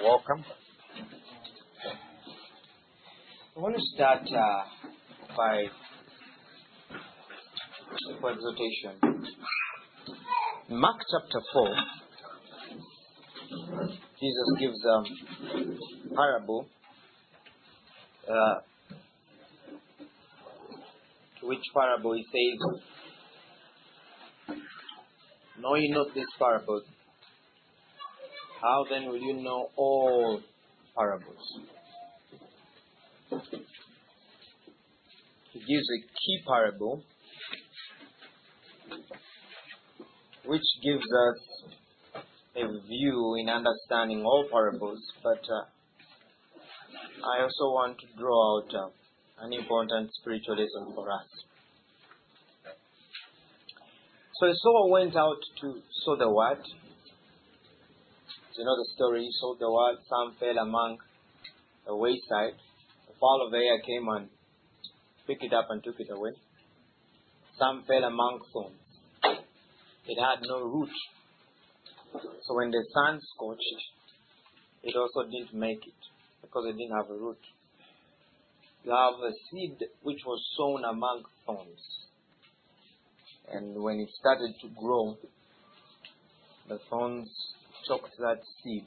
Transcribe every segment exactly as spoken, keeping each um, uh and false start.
welcome. I want to start uh, by for exhortation. In Mark chapter four, Jesus gives a parable, uh, to which parable he says, "Know ye not this parable? How then will you know all parables?" He gives a key parable which gives us a view in understanding all parables, but uh, I also want to draw out uh, an important spiritual lesson for us. So the sower went out to sow the word. You know the story. He sowed the word. Some fell among the wayside. The fowl of the air came and picked it up and took it away. Some fell among thorns. It had no root. So when the sun scorched, it also didn't make it because it didn't have a root. You have a seed which was sown among thorns. And when it started to grow, the thorns choked that seed.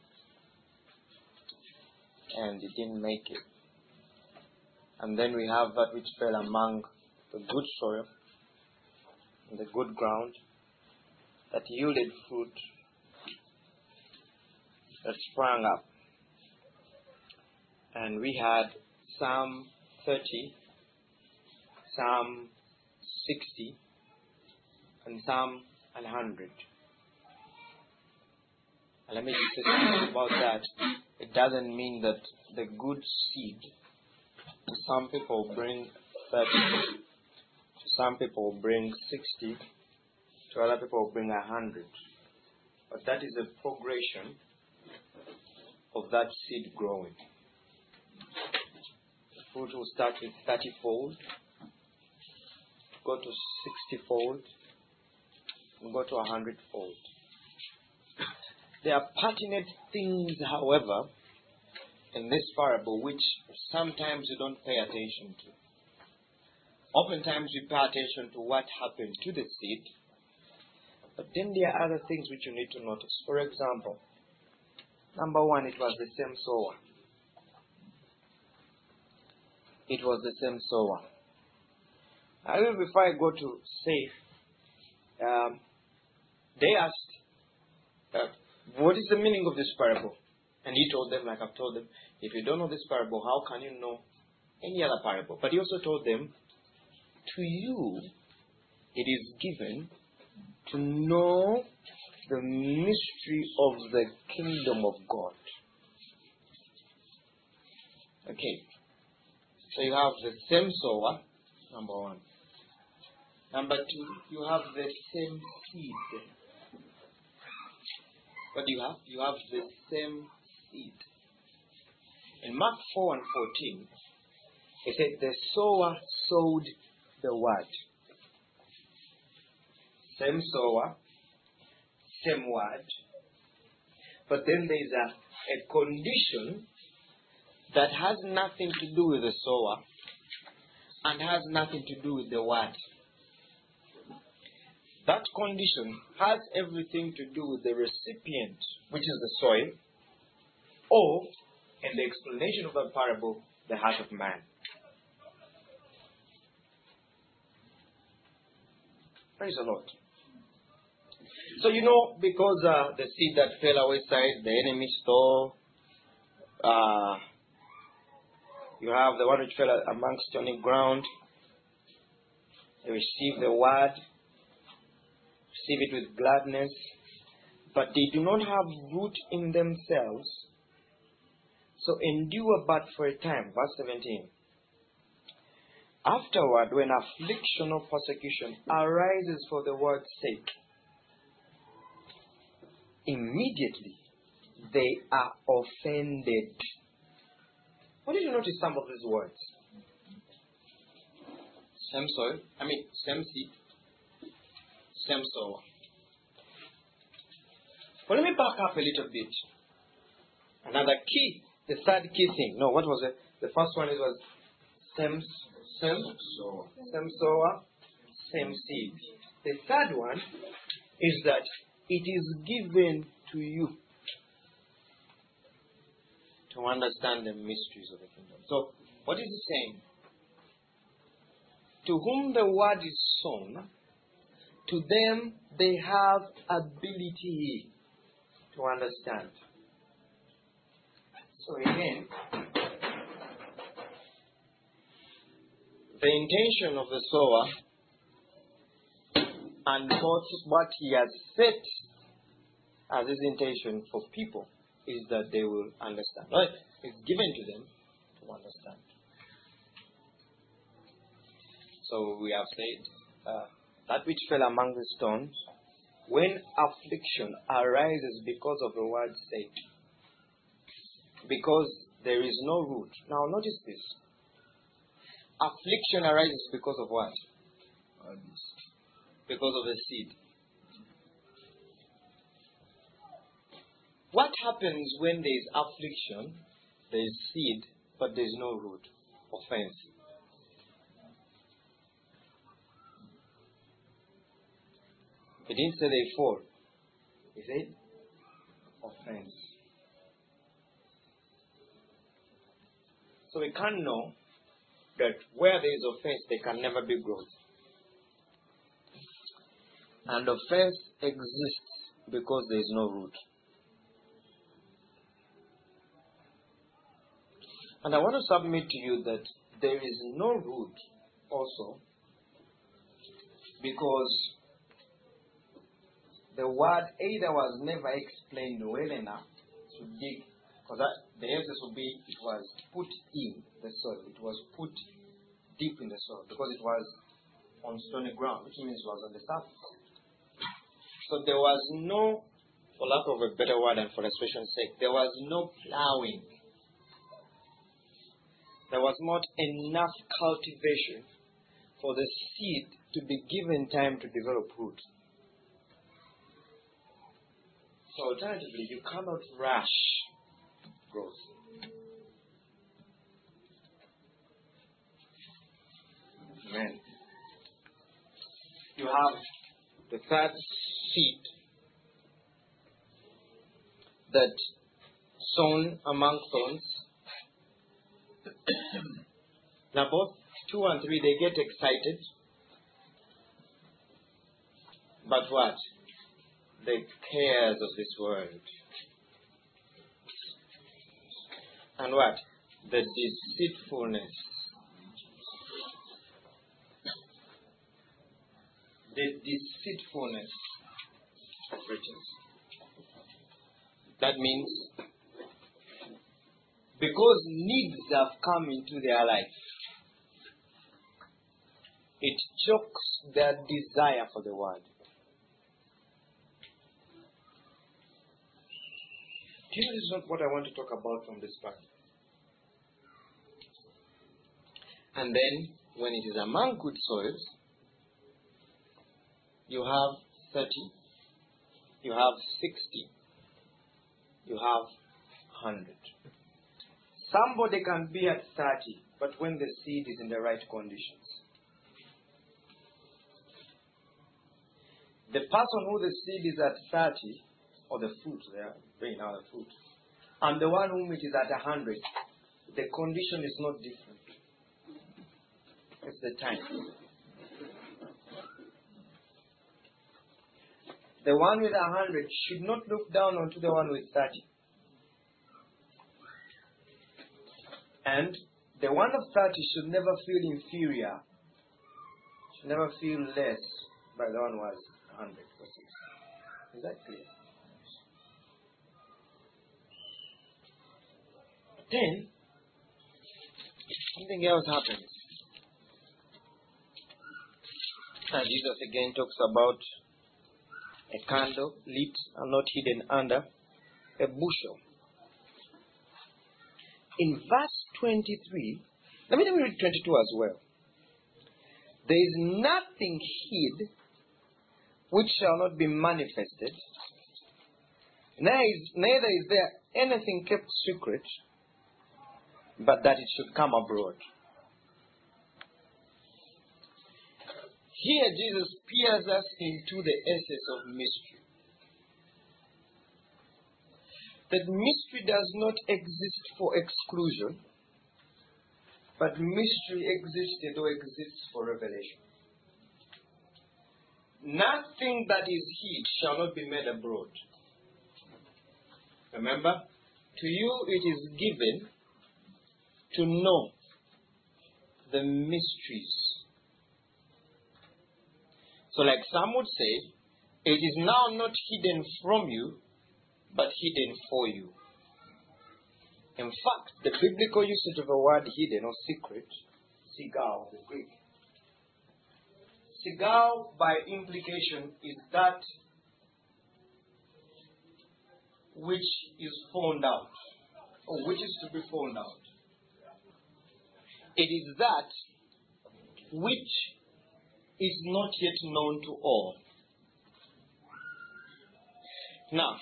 And it didn't make it. And then we have that which fell among the good soil, the good ground, that yielded fruit, that sprang up. And we had some thirty, some sixty, and some one hundred. And let me just say something about that. It doesn't mean that the good seed to some people bring thirty, to some people bring sixty, to other people bring a hundred. But that is a progression of that seed growing. The fruit will start with thirty-fold, go to sixty-fold, and go to a hundred-fold. There are pertinent things, however, in this parable which sometimes you don't pay attention to. Oftentimes we pay attention to what happened to the seed, but then there are other things which you need to notice. For example, number one, it was the same sower. It was the same sower. I will, before I go to say, um, they asked, uh, what is the meaning of this parable? And he told them, like I've told them, if you don't know this parable, how can you know any other parable? But he also told them, to you it is given to know the mystery of the kingdom of God. Okay. So you have the same sower, number one. Number two, you have the same seed. What do you have? You have the same seed. In Mark four and fourteen, it said the sower sowed the word. Same sower, same word. But then there is a, a condition that has nothing to do with the sower and has nothing to do with the word. That condition has everything to do with the recipient, which is the soil, or, in the explanation of the parable, the heart of man. Praise the Lord. So, you know, because uh, the seed that fell away side, the enemy stole, uh, you have the one which fell amongst stony ground, they receive the word, receive it with gladness, but they do not have root in themselves, so endure but for a time. Verse seventeen. Afterward, when affliction or persecution arises for the word's sake, immediately they are offended. What did you notice some of these words? Same soil, I mean, same seed, same sower. But let me back up a little bit Another key, the third key thing. No, what was it? The first one it was same, same, same sower, same seed. The third one is that it is given to you to understand the mysteries of the kingdom. So, what is it saying? To whom the word is sown, to them they have ability to understand. So again, the intention of the sower and what, what he has set as his intention for people is that they will understand. Right? It's given to them to understand. So we have said, uh, that which fell among the stones, when affliction arises because of the word's sake, because there is no root. Now notice this. Affliction arises because of what? Because of the seed. What happens when there is affliction, there is seed, but there is no root? Offense. It didn't say they fall. It said offense. So we can't know that where there is offense, there can never be growth. And offense exists because there is no root. And I want to submit to you that there is no root also because the word either was never explained well enough to dig, because the emphasis would be it was put in the soil. It was put deep in the soil because it was on stony ground, which means it was on the surface. So there was no, for lack of a better word and for expression's sake, there was no plowing. There was not enough cultivation for the seed to be given time to develop root. So alternatively, you cannot rush growth. Amen. You have the third seed that sown among thorns. Now both two and three, they get excited. But what? The cares of this world. And what? The deceitfulness. The deceitfulness of riches. That means because needs have come into their life, it chokes their desire for the word. This is not what I want to talk about from this part. And then, when it is among good soils, you have thirty, you have sixty, you have one hundred. Somebody can be at thirty, but when the seed is in the right conditions. The person who the seed is at thirty, or the fruit, they are bringing out the fruit, and the one whom it is at one hundred, the condition is not different. It's the time. The one with one hundred should not look down onto the one with thirty. And the one of thirty should never feel inferior, should never feel less by the one who has one hundred or sixty. Is that clear? Then, something else happens. And Jesus again talks about a candle lit and not hidden under a bushel. In verse twenty-three, let me, let me read twenty-two as well. There is nothing hid which shall not be manifested, neither is, neither is there anything kept secret, but that it should come abroad. Here Jesus peers us into the essence of mystery. That mystery does not exist for exclusion, but mystery existed or exists for revelation. Nothing that is hid shall not be made abroad. Remember, to you it is given to know the mysteries. So like some would say, it is now not hidden from you, but hidden for you. In fact, the biblical usage of the word hidden or secret, sigao, the Greek. Sigao, by implication, is that which is found out, or which is to be found out. It is that which is not yet known to all. Now,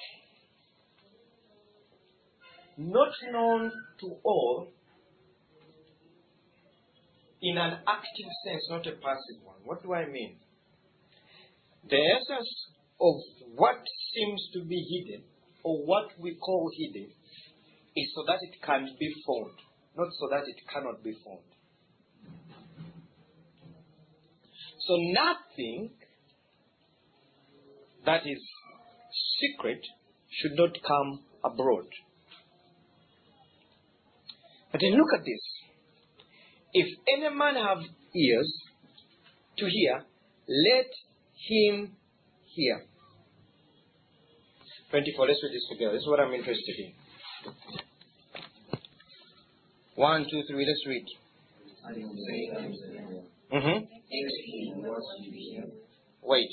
not known to all in an active sense, not a passive one. What do I mean? The essence of what seems to be hidden, or what we call hidden, is so that it can be found, not so that it cannot be found. So nothing that is secret should not come abroad. But then look at this. If any man have ears to hear, let him hear. twenty-four, let's read this together. This is what I'm interested in. One, two, three, let's read. Mm-hmm. Wait.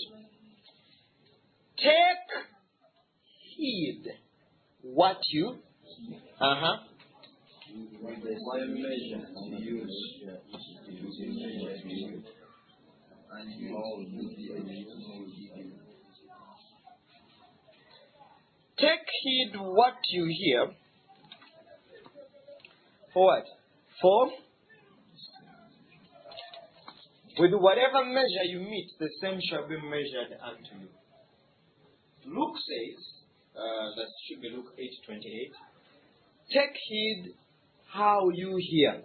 Take heed what you uh-huh. With the same measure you use, it will be measured to you, and more will be given. Take heed what you hear. For what? For with whatever measure you meet, the same shall be measured unto you. Luke says, uh, that should be Luke eight twenty-eight. Take heed how you hear.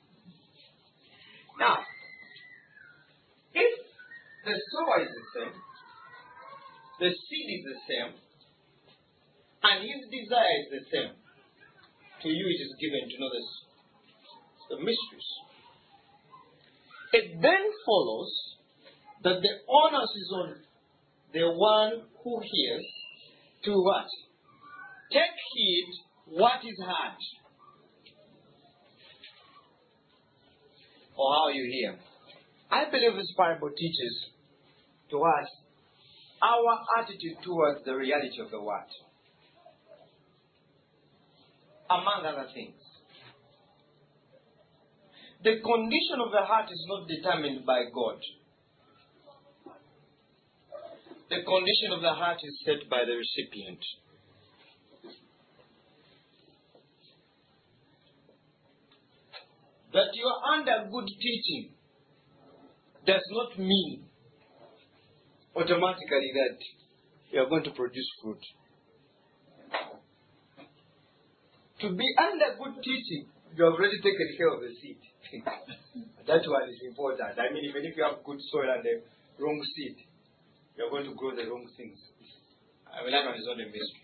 Now, if the sower is the same, the seed is the same, and his desire is the same, to you it is given to know this, the mysteries. It then follows that the onus is on the one who hears to what? Take heed what is heard, or how you hear. I believe this parable teaches to us our attitude towards the reality of the word, among other things. The condition of the heart is not determined by God. The condition of the heart is set by the recipient. That you are under good teaching does not mean automatically that you are going to produce fruit. To be under good teaching, you have already taken care of the seed. That one is important. I mean, even if you have good soil and the wrong seed, you are going to grow the wrong things. I mean, that one is not a mystery.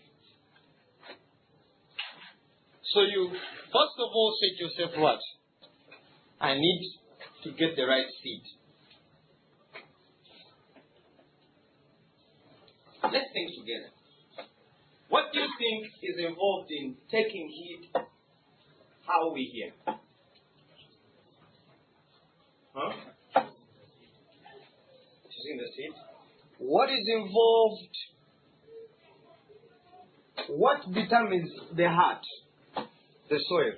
So you, first of all, say to yourself, what? I need to get the right seed. Let's think together. What do you think is involved in taking heed how we hear? Huh? Choosing the seed. What is involved? What determines the heart? The soil.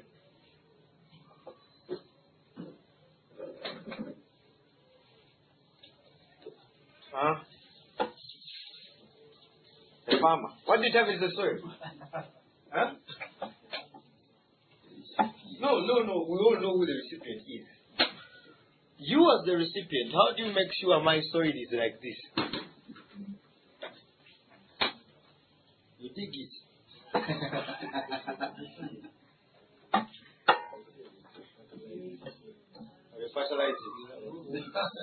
Huh? The farmer. What determines the soil? Huh? No, no, no. We all know who the recipient is. You as the recipient, how do you make sure my soil is like this? You dig it. You fertilize it.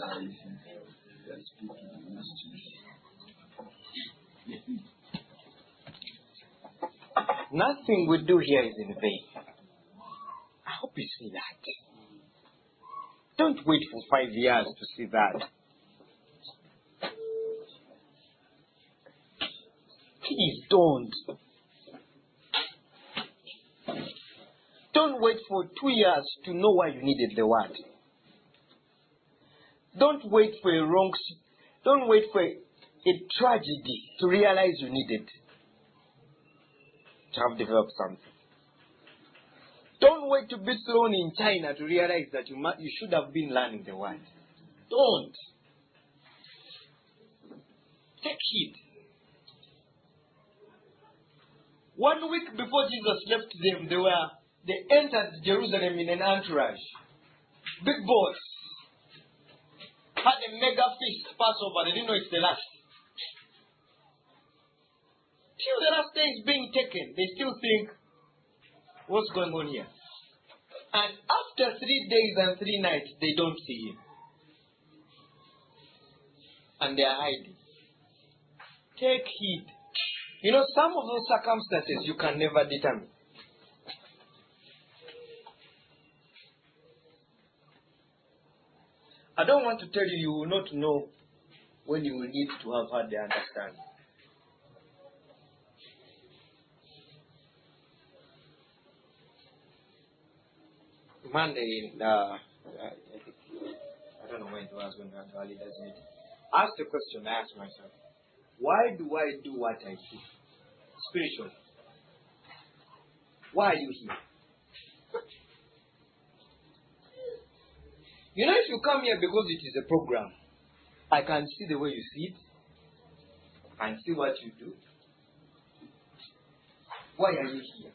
Nothing we do here is in vain. I hope you see that. Don't wait for five years to see that. Please don't. Don't wait for two years to know why you needed the word. Don't wait for a wrong, don't wait for a, a tragedy to realize you needed to have developed something. Don't wait to be thrown in China to realize that you, mu- you should have been learning the word. Don't. Take heed. One week before Jesus left them, they were they entered Jerusalem in an entourage. Big boys. Had a mega feast, Passover. They didn't know it's the last. Till the last day is being taken, they still think, what's going on here? And after three days and three nights, they don't see him. And they are hiding. Take heed. You know, some of those circumstances you can never determine. I don't want to tell you you will not know when you will need to have had the understanding. Monday, uh, I don't know when it was when the leaders meeting. I asked the question, I asked myself, why do I do what I do? Spiritually. Why are you here? You know, if you come here because it is a program, I can see the way you see it. I can see what you do. Why are you here?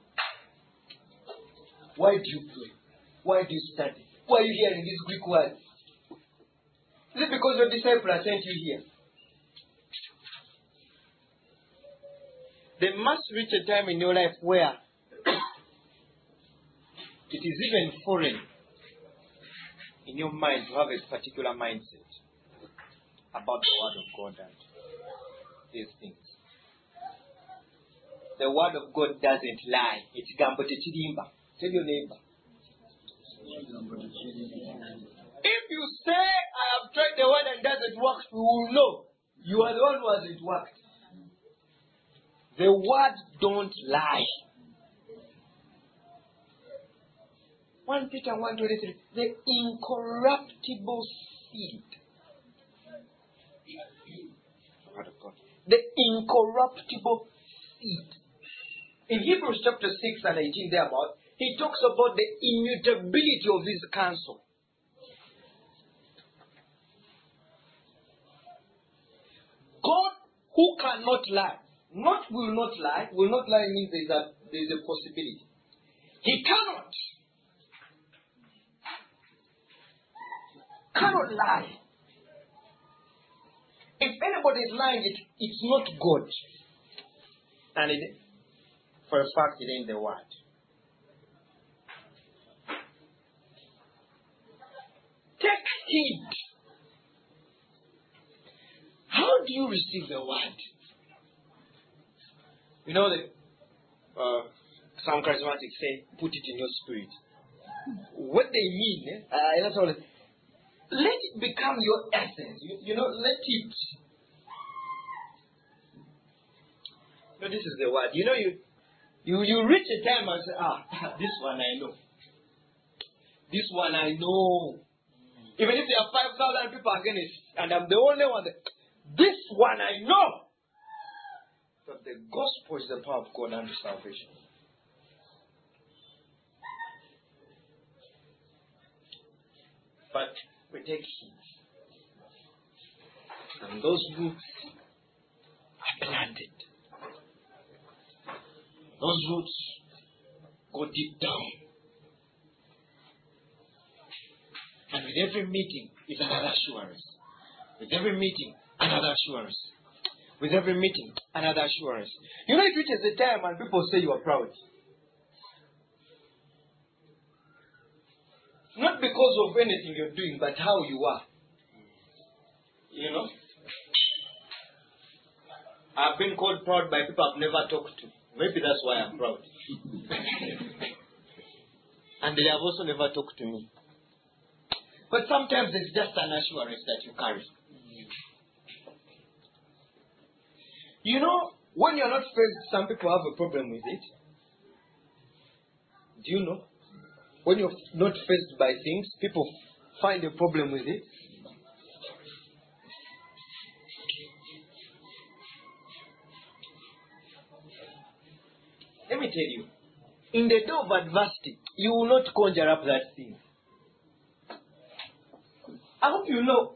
Why do you pray? Why do you study? Why are you hearing these Greek words? Is it because your disciple has sent you here? There must reach a time in your life where it is even foreign in your mind to have a particular mindset about the Word of God and these things. The Word of God doesn't lie. It's gambo techirimba. Tell your neighbor. If you say, I have tried the Word and doesn't work, you will know. You are the one who hasn't worked. The Word don't lie. First Peter one twenty-three, the incorruptible seed. The incorruptible seed. In Hebrews chapter six and eighteen thereabout, he talks about the immutability of his counsel. God who cannot lie, not will not lie, will not lie means there is a, there is a possibility. He cannot. Cannot lie. If anybody is lying, it, it's not God. And it, for a fact, it ain't the Word. Take heed. How do you receive the Word? You know that uh, some charismatics say, put it in your spirit. What they mean, eh? uh, that's all. Let it become your essence. You, you know, let it. You know, this is the Word. You know, you you you reach a time and say, ah, this one I know. This one I know. Even if there are five thousand people against, and I'm the only one that, this one I know. But the gospel is the power of God unto salvation. But we take heed. And those roots are planted. Those roots go deep down. with every meeting is another assurance. With every meeting, another assurance. With every meeting, another assurance. You know, it reaches a time when people say you are proud. Not because of anything you're doing, but how you are. You know? I've been called proud by people I've never talked to. Maybe that's why I'm proud. And they have also never talked to me. But sometimes it's just an assurance that you carry. You know, when you're not faced, some people have a problem with it. Do you know? When you're not faced by things, people find a problem with it. Let me tell you, in the day of adversity, you will not conjure up that thing. I hope you know.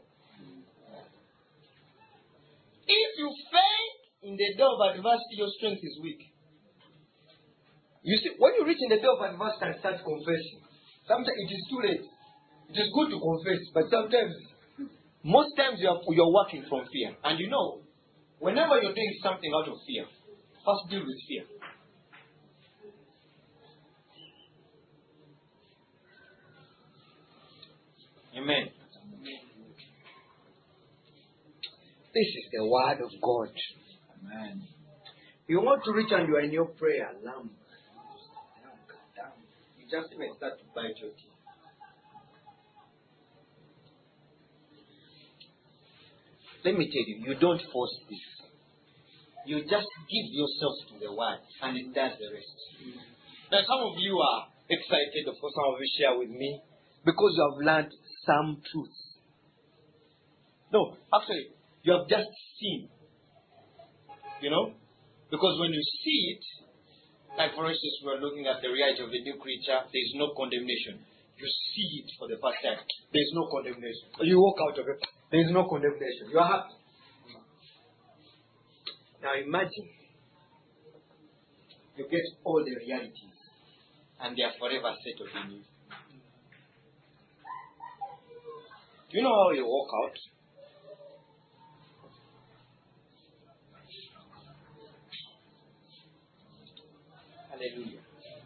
If you faint in the day of adversity, your strength is weak. You see, when you reach in the day of adversity and start confessing, sometimes it is too late. It is good to confess, but sometimes, most times you are, you are working from fear. And you know, whenever you're doing something out of fear, first deal with fear. Amen. This is the word of God. Amen. You want to reach and you are in your prayer, lamb. You just may start to bite your teeth. Let me tell you, you don't force this. You just give yourself to the word and it does the rest. Now some of you are excited, of course some of you share with me, because you have learned some truths. No, actually, you have just seen. You know? Because when you see it, like for instance, we are looking at the reality of the new creature, there is no condemnation. You see it for the first time. There is no condemnation. You walk out of it, there is no condemnation. You are happy. Now imagine, you get all the realities, and they are forever settled in you. Do you know how you walk out? Hallelujah.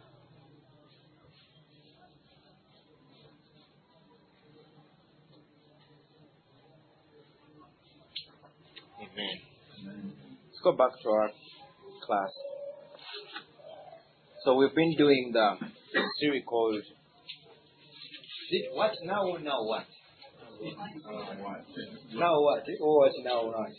Amen. Amen. Let's go back to our class. So we've been doing the series called Is it What Now or Now What? Now what? Or what now what?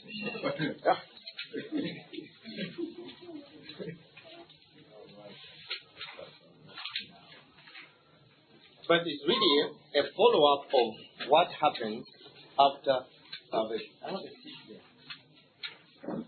But it's really a follow-up of what happens after salvation. I want to see there.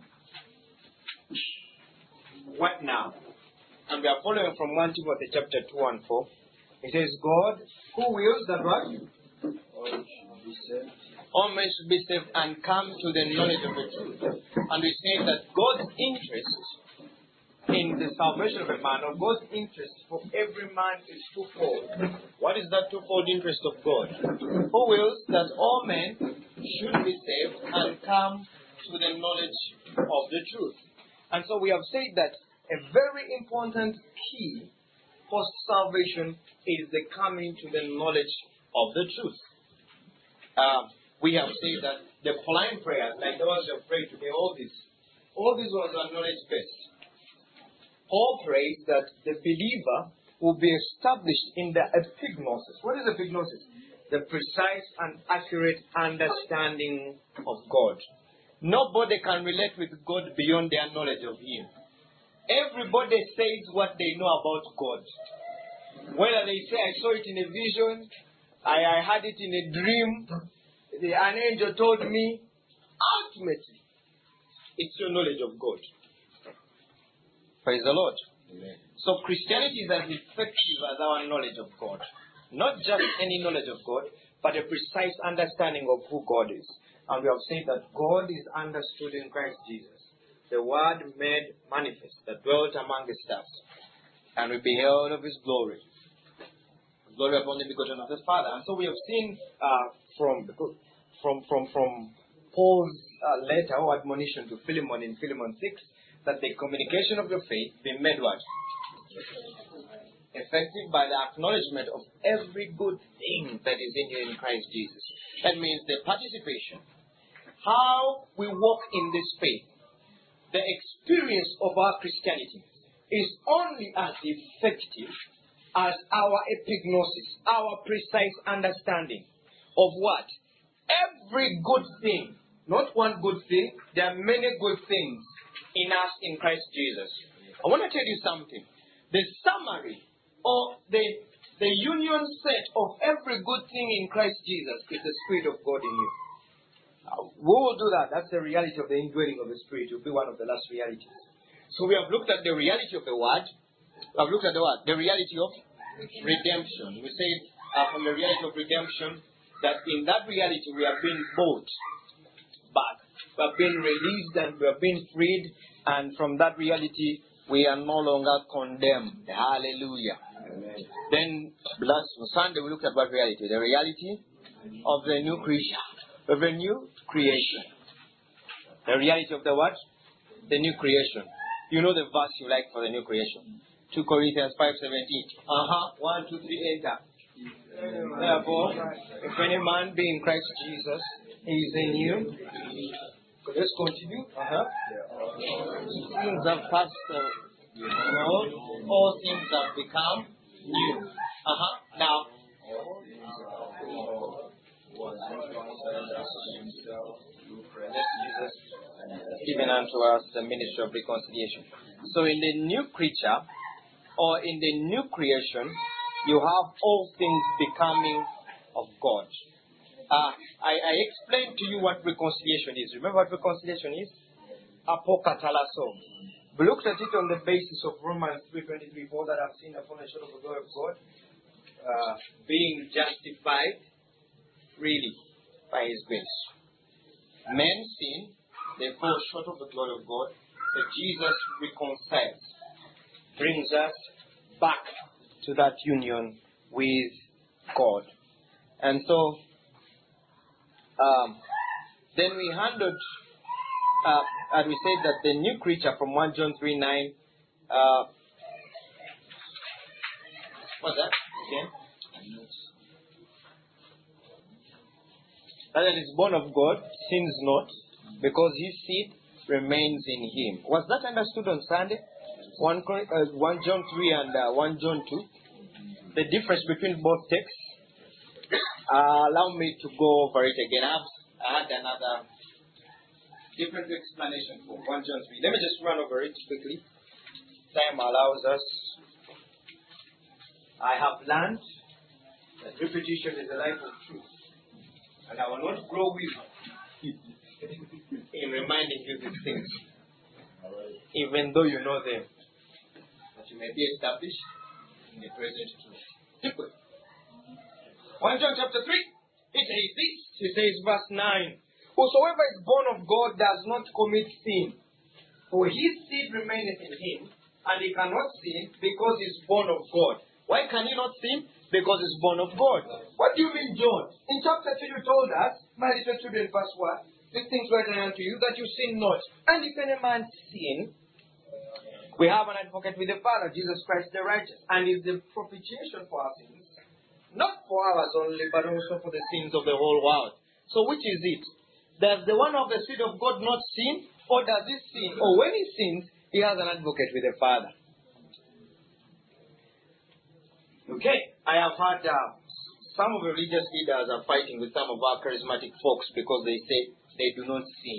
What now? And we are following from First Timothy chapter two and four. It says, God, who wills that what? All men should be saved and come to the knowledge of the truth. And we say that God's interest in the salvation of a man, or God's interest for every man, is twofold. What is that twofold interest of God? Who wills that all men should be saved and come to the knowledge of the truth. And so we have said that a very important key for salvation is the coming to the knowledge of the truth. Uh, we have said that the Pauline prayers, like the ones you have prayed today, all these, all these ones are knowledge-based. Paul prays that the believer will be established in the epignosis. What is epignosis? The precise and accurate understanding of God. Nobody can relate with God beyond their knowledge of Him. Everybody says what they know about God. Whether they say, I saw it in a vision, I, I had it in a dream, the, an angel told me, ultimately, it's your knowledge of God. Praise the Lord. Amen. So Christianity is as effective as our knowledge of God. Not just any knowledge of God, but a precise understanding of who God is. And we have said that God is understood in Christ Jesus, the Word made manifest, that dwelt among the stars, and we beheld of His glory. Glory upon the begotten of the Father. And so we have seen uh, from, from, from, from Paul's uh, letter or admonition to Philemon in Philemon six that the communication of the faith be made what? Effective by the acknowledgement of every good thing that is in you in Christ Jesus. That means the participation. How we walk in this faith, the experience of our Christianity is only as effective as our epignosis, our precise understanding of what? Every good thing. Not one good thing. There are many good things in us in Christ Jesus. I want to tell you something. The summary or the, the union set of every good thing in Christ Jesus is the Spirit of God in you. Uh, we will do that. That's the reality of the indwelling of the Spirit. It will be one of the last realities. So we have looked at the reality of the Word. We have looked at the what? The reality of redemption. We said uh, from the reality of redemption that in that reality we have been bought back. We have been released and we have been freed. And from that reality we are no longer condemned. Hallelujah. Amen. Then last Sunday we looked at what reality? The reality of the new creature. Of the new creation. The reality of the what? The new creation. You know the verse you like for the new creation. two Corinthians five seventeen. Uh-huh. One, two, three, enter. Therefore, if any man be in Christ Jesus, he is in you. Let's continue. Uh-huh. Things have passed away. All, all things have become new. Uh-huh. Now, Jesus given unto us the ministry of reconciliation. So in the new creature or in the new creation, you have all things becoming of God. Uh, I, I explained to you what reconciliation is. Remember what reconciliation is? Apokatalaso. We looked at it on the basis of Romans three twenty-three, for that have seen upon the shadow of the glory of God, uh, being justified really by His grace. Men sin, they fall short of the glory of God, but Jesus reconciles, brings us back to that union with God. And so, um, then we handled, uh, and we said that the new creature from First John three nine, uh, what's that? Again? That is born of God, sins not, because his seed remains in him. Was that understood on Sunday? First John three and uh, First John two. The difference between both texts. Uh, allow me to go over it again. I've, I had another different explanation for First John three. Let me just run over it quickly. Time allows us. I have learned that repetition is the life of truth. And I will not grow weary in reminding you these things, even though you know them, that you may be established in the present truth. First John chapter three, it says this. It says verse nine. Whosoever is born of God does not commit sin, for his seed remaineth in him, and he cannot sin because he is born of God. Why can he not sin? Because he's born of God. What do you mean, John? In chapter two you told us, my little children, verse one, these things write unto you, that you sin not. And if any man sin, we have an advocate with the Father, Jesus Christ the righteous, and is the propitiation for our sins. Not for ours only, but also for the sins of the whole world. So which is it? Does the one of the seed of God not sin? Or does he sin? Or when he sins, he has an advocate with the Father. Okay, I have had uh, some of the religious leaders are fighting with some of our charismatic folks because they say they do not sin.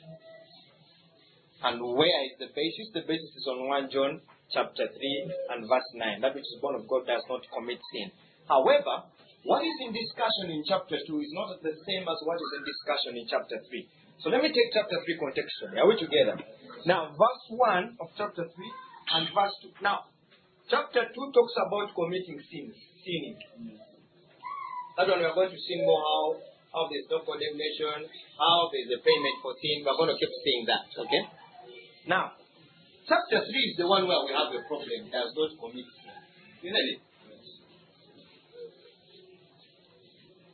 And where is the basis? The basis is on First John chapter three and verse nine. That which is born of God does not commit sin. However, what is in discussion in chapter two is not the same as what is in discussion in chapter three. So let me take chapter three contextually. Are we together? Now, verse one of chapter three and verse two. Now, chapter two talks about committing sins, sinning. That one we are going to see more how, how there is no condemnation, how there is a payment for sin. We are going to keep seeing that, okay? Now, chapter three is the one where we have a problem. It does not commit sin. Isn't it?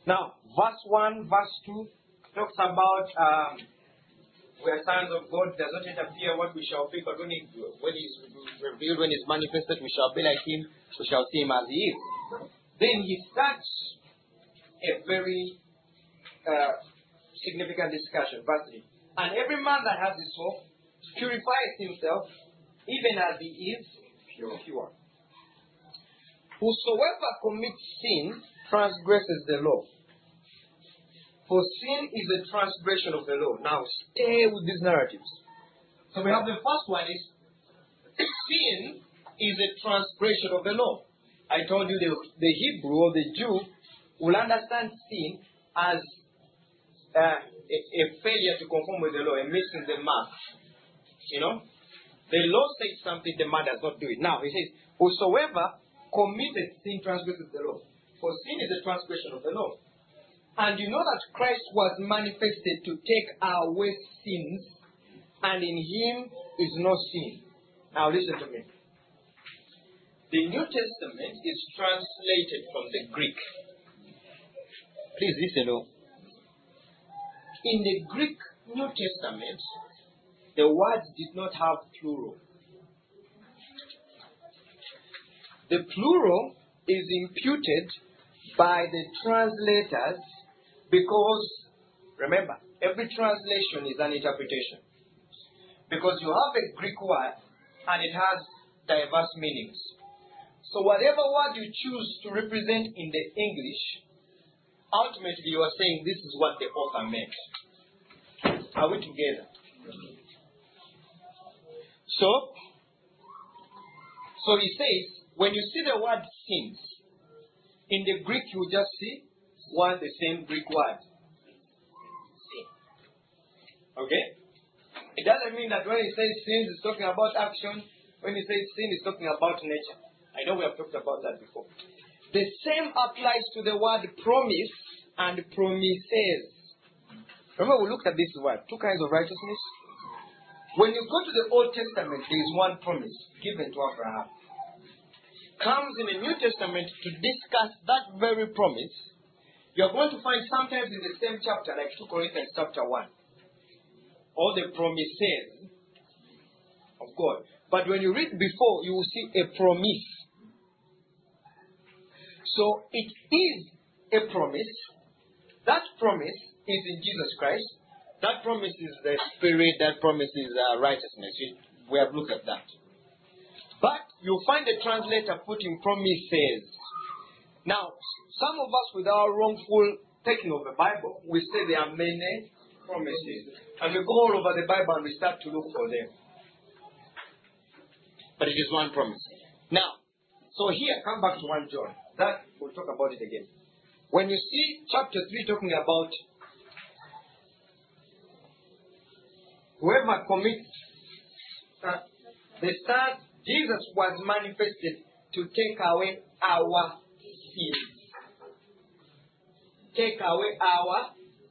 Now, verse one, verse two talks about um, we are sons of God, does not interfere what we shall be, but when he when he is revealed, when he is manifested, we shall be like him, we shall see him as he is. Then he starts a very uh, significant discussion, verse three. And every man that has his soul purifies himself, even as he is pure. pure. Whosoever commits sin transgresses the law. For sin is a transgression of the law. Now, stay with these narratives. So we have the first one is, sin is a transgression of the law. I told you the, the Hebrew or the Jew will understand sin as uh, a, a failure to conform with the law, a missing the mark. You know? The law says something, the man does not do it. Now, he says, whosoever committed sin transgresses the law. For sin is a transgression of the law. And you know that Christ was manifested to take away sins, and in him is no sin. Now listen to me. The New Testament is translated from the Greek. Please listen. In the Greek New Testament, the words did not have plural. The plural is imputed by the translators because, remember, every translation is an interpretation. Because you have a Greek word and it has diverse meanings. So whatever word you choose to represent in the English, ultimately you are saying this is what the author meant. Are we together? So, so he says, when you see the word sins, in the Greek you just see one the same Greek word. Sin. Okay? It doesn't mean that when he says sins, he's talking about action. When he says sin, he's talking about nature. I know we have talked about that before. The same applies to the word promise and promises. Remember we looked at this word, two kinds of righteousness. When you go to the Old Testament, there is one promise given to Abraham. Comes in the New Testament to discuss that very promise. You're going to find sometimes in the same chapter, like Second Corinthians chapter one, all the promises of God. But when you read before, you will see a promise. So it is a promise. That promise is in Jesus Christ. That promise is the Spirit. That promise is uh, righteousness. We have looked at that. But you'll find the translator putting promises. Now, some of us with our wrongful taking of the Bible, we say there are many promises. And we go all over the Bible and we start to look for them. But it is one promise. Now, so here, come back to First John. That, we'll talk about it again. When you see chapter three talking about whoever commits uh, the Son, Jesus was manifested to take away our sins. Take away our,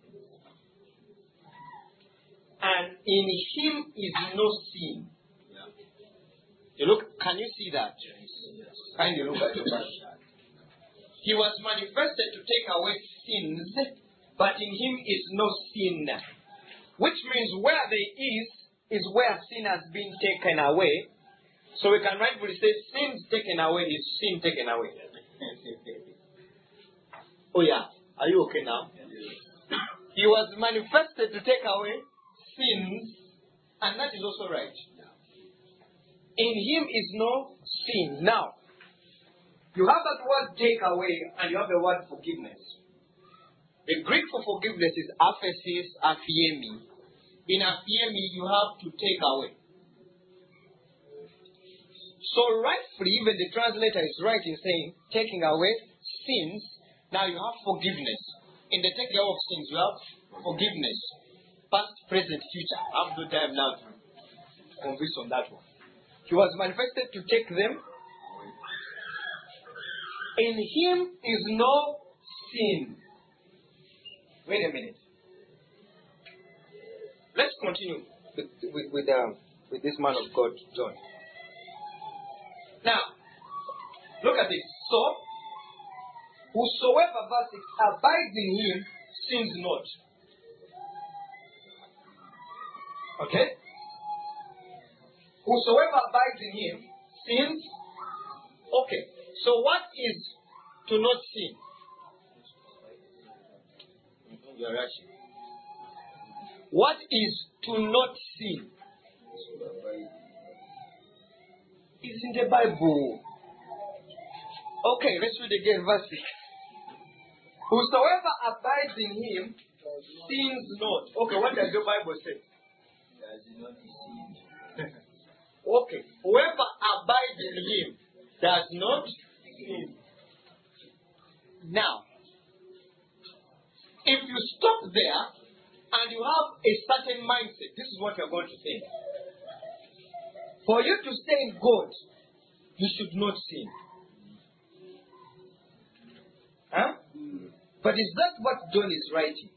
and in him is no sin. You look, can you see that? Kindly look at the verse. He was manifested to take away sins, but in him is no sin. Which means where there is, is where sin has been taken away. So we can rightfully say sins taken away is sin taken away. Oh yeah. Are you okay now? He was manifested to take away sins, and that is also right. In him is no sin. Now, you have that word take away, and you have the word forgiveness. The Greek for forgiveness is aphesis, aphiemi. In aphiemi, you have to take away. So rightfully, even the translator is right in saying, taking away sins. Now you have forgiveness. In the taking away of sins, you have forgiveness. Past, present, future. I have no time now to convince on that one. He was manifested to take them. In him is no sin. Wait a minute. Let's continue with with with, um, with this man of God, John. Now, look at this. So, Whosoever, verse six, abides in him sins not. Okay? Whosoever abides in him sins. Okay. So what is to not sin? You're rushing. What is to not sin? It's in the Bible. Okay, let's read again, verse six. Whosoever abides in him sins not. Okay, what does your Bible say? Does it not deceive? Okay, whoever abides in him does not sin. Now, if you stop there and you have a certain mindset, this is what you're going to think. For you to stay in God, you should not sin. Huh? But is that what John is writing?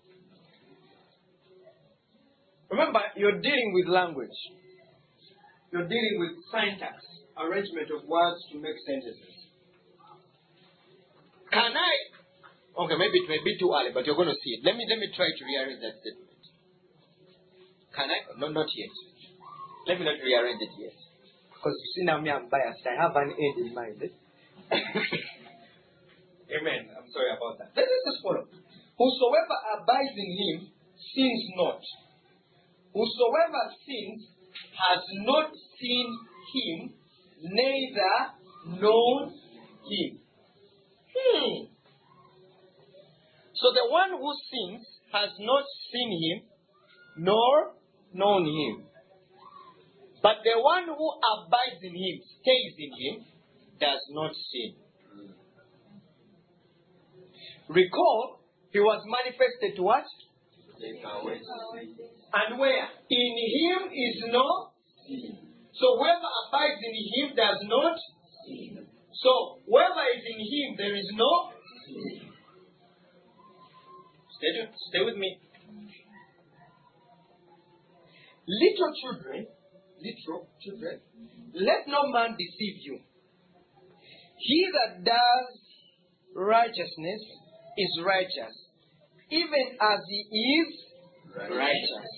Remember, you're dealing with language. You're dealing with syntax, arrangement of words to make sentences. Can I? Okay, maybe it may be too early, but you're going to see it. Let me let me try to rearrange that statement. Can I? No, not yet. Let me not rearrange it yet. Because you see now me, I'm biased. I have an end in mind. Amen. I'm sorry about that. Let us just follow. Whosoever abides in him sins not. Whosoever sins has not seen him, neither known him. Hmm. So the one who sins has not seen him, nor known him. But the one who abides in him, stays in him, does not sin. Recall, he was manifested to what? And where? In him is no sin. So whoever abides in him does not sin. So whoever is in him, there is no sin. Stay, stay with me. Little children, little children, let no man deceive you. He that does righteousness is righteous, even as he is righteous.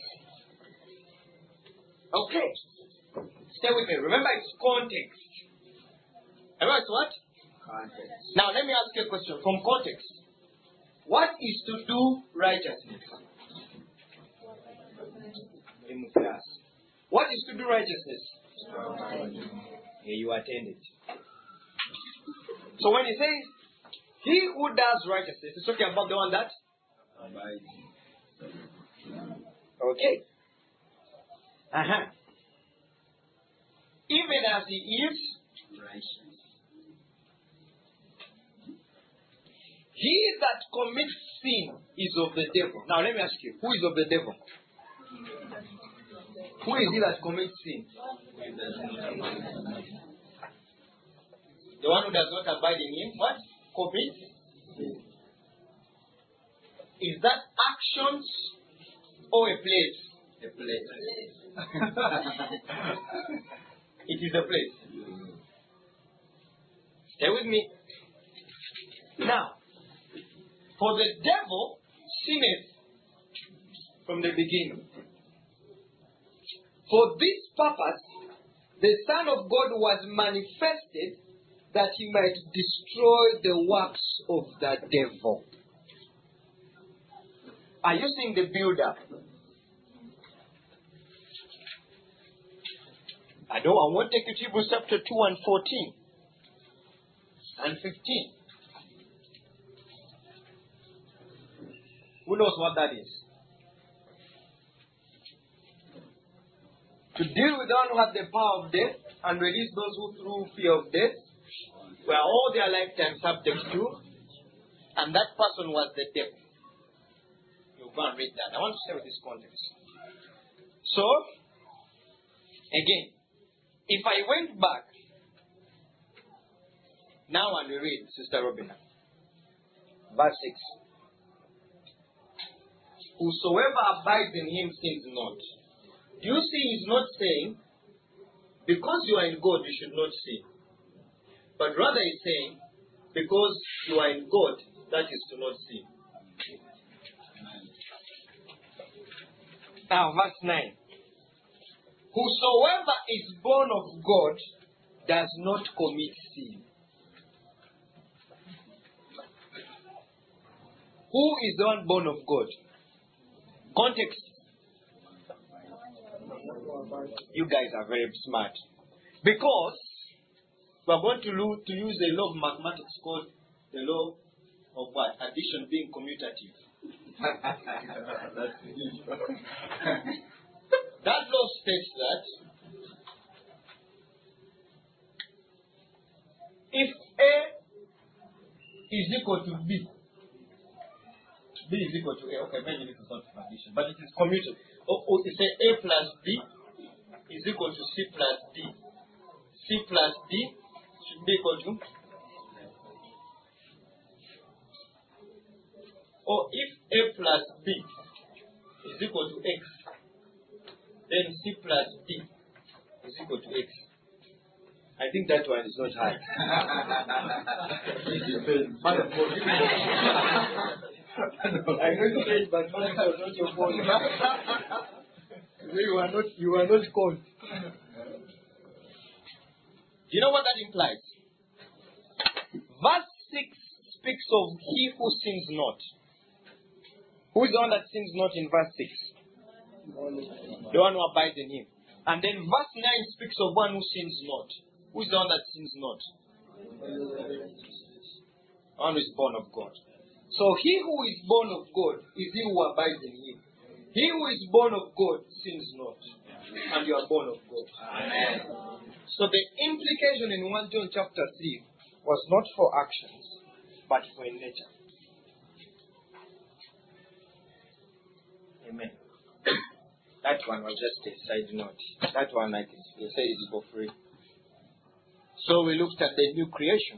Okay. Stay with me. Remember, it's context. Remember, it's what? Context. Now, let me ask you a question from context. What is to do righteousness? In class. What is to do righteousness? Yeah, you attended. So when he says, he who does righteousness, it's talking about the one that? Okay. Uh-huh. Even as he is righteous. He that commits sin is of the devil. Now let me ask you, who is of the devil? Who is he that commits sin? The one who does not abide in him, what? Commits sin. Is that actions or a place? A place. It is a place. Stay with me. Now, for the devil sinneth from the beginning. For this purpose, the Son of God was manifested that he might destroy the works of the devil. Are you seeing the build-up? I don't. I want to take you to Hebrews chapter two and fourteen and fifteen. Who knows what that is? To deal with the one who had the power of death and release those who through fear of death were all their lifetime subject to, and that person was the devil. You go and read that. I want to stay with this context. So, again, if I went back now and we read, Sister Robina, verse six. Whosoever abides in him sins not. Do you see he's not saying, because you are in God, you should not sin. But rather he's saying, because you are in God, That is to not sin. Now, verse nine. Whosoever is born of God does not commit sin. Who is the one born of God? Context. You guys are very smart. Because we are going to, lo- to use a law of mathematics called the law of what? Addition being commutative. That law states that if A is equal to B, B is equal to A. Okay, maybe this is not addition, but it is commutative. Or, or you say A plus B is equal to C plus D. C plus D should be equal to. Or if A plus B is equal to X, then C plus D is equal to X. I think that one is not hard. It depends. Man of God. I know you said, but man of God, not your fault. You are not, you are not called. You know what that implies? Verse six speaks of he who sins not. Who is the one that sins not in verse six? The one who abides in him. And then verse nine speaks of one who sins not. Who is the one that sins not? The one who is born of God. So he who is born of God is he who abides in him. He who is born of God sins not. And you are born of God. Amen. So the implication in First John chapter three was not for actions, but for in nature. Amen. That one was just a side note. That one I can say is for free. So we looked at the new creation.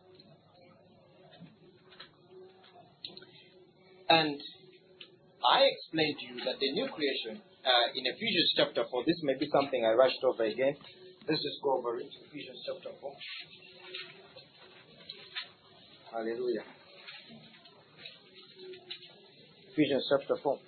And I explained to you that the new creation uh, in Ephesians chapter four, this may be something I rushed over again. Let's just go over it. Ephesians chapter four. Hallelujah. Ephesians chapter four.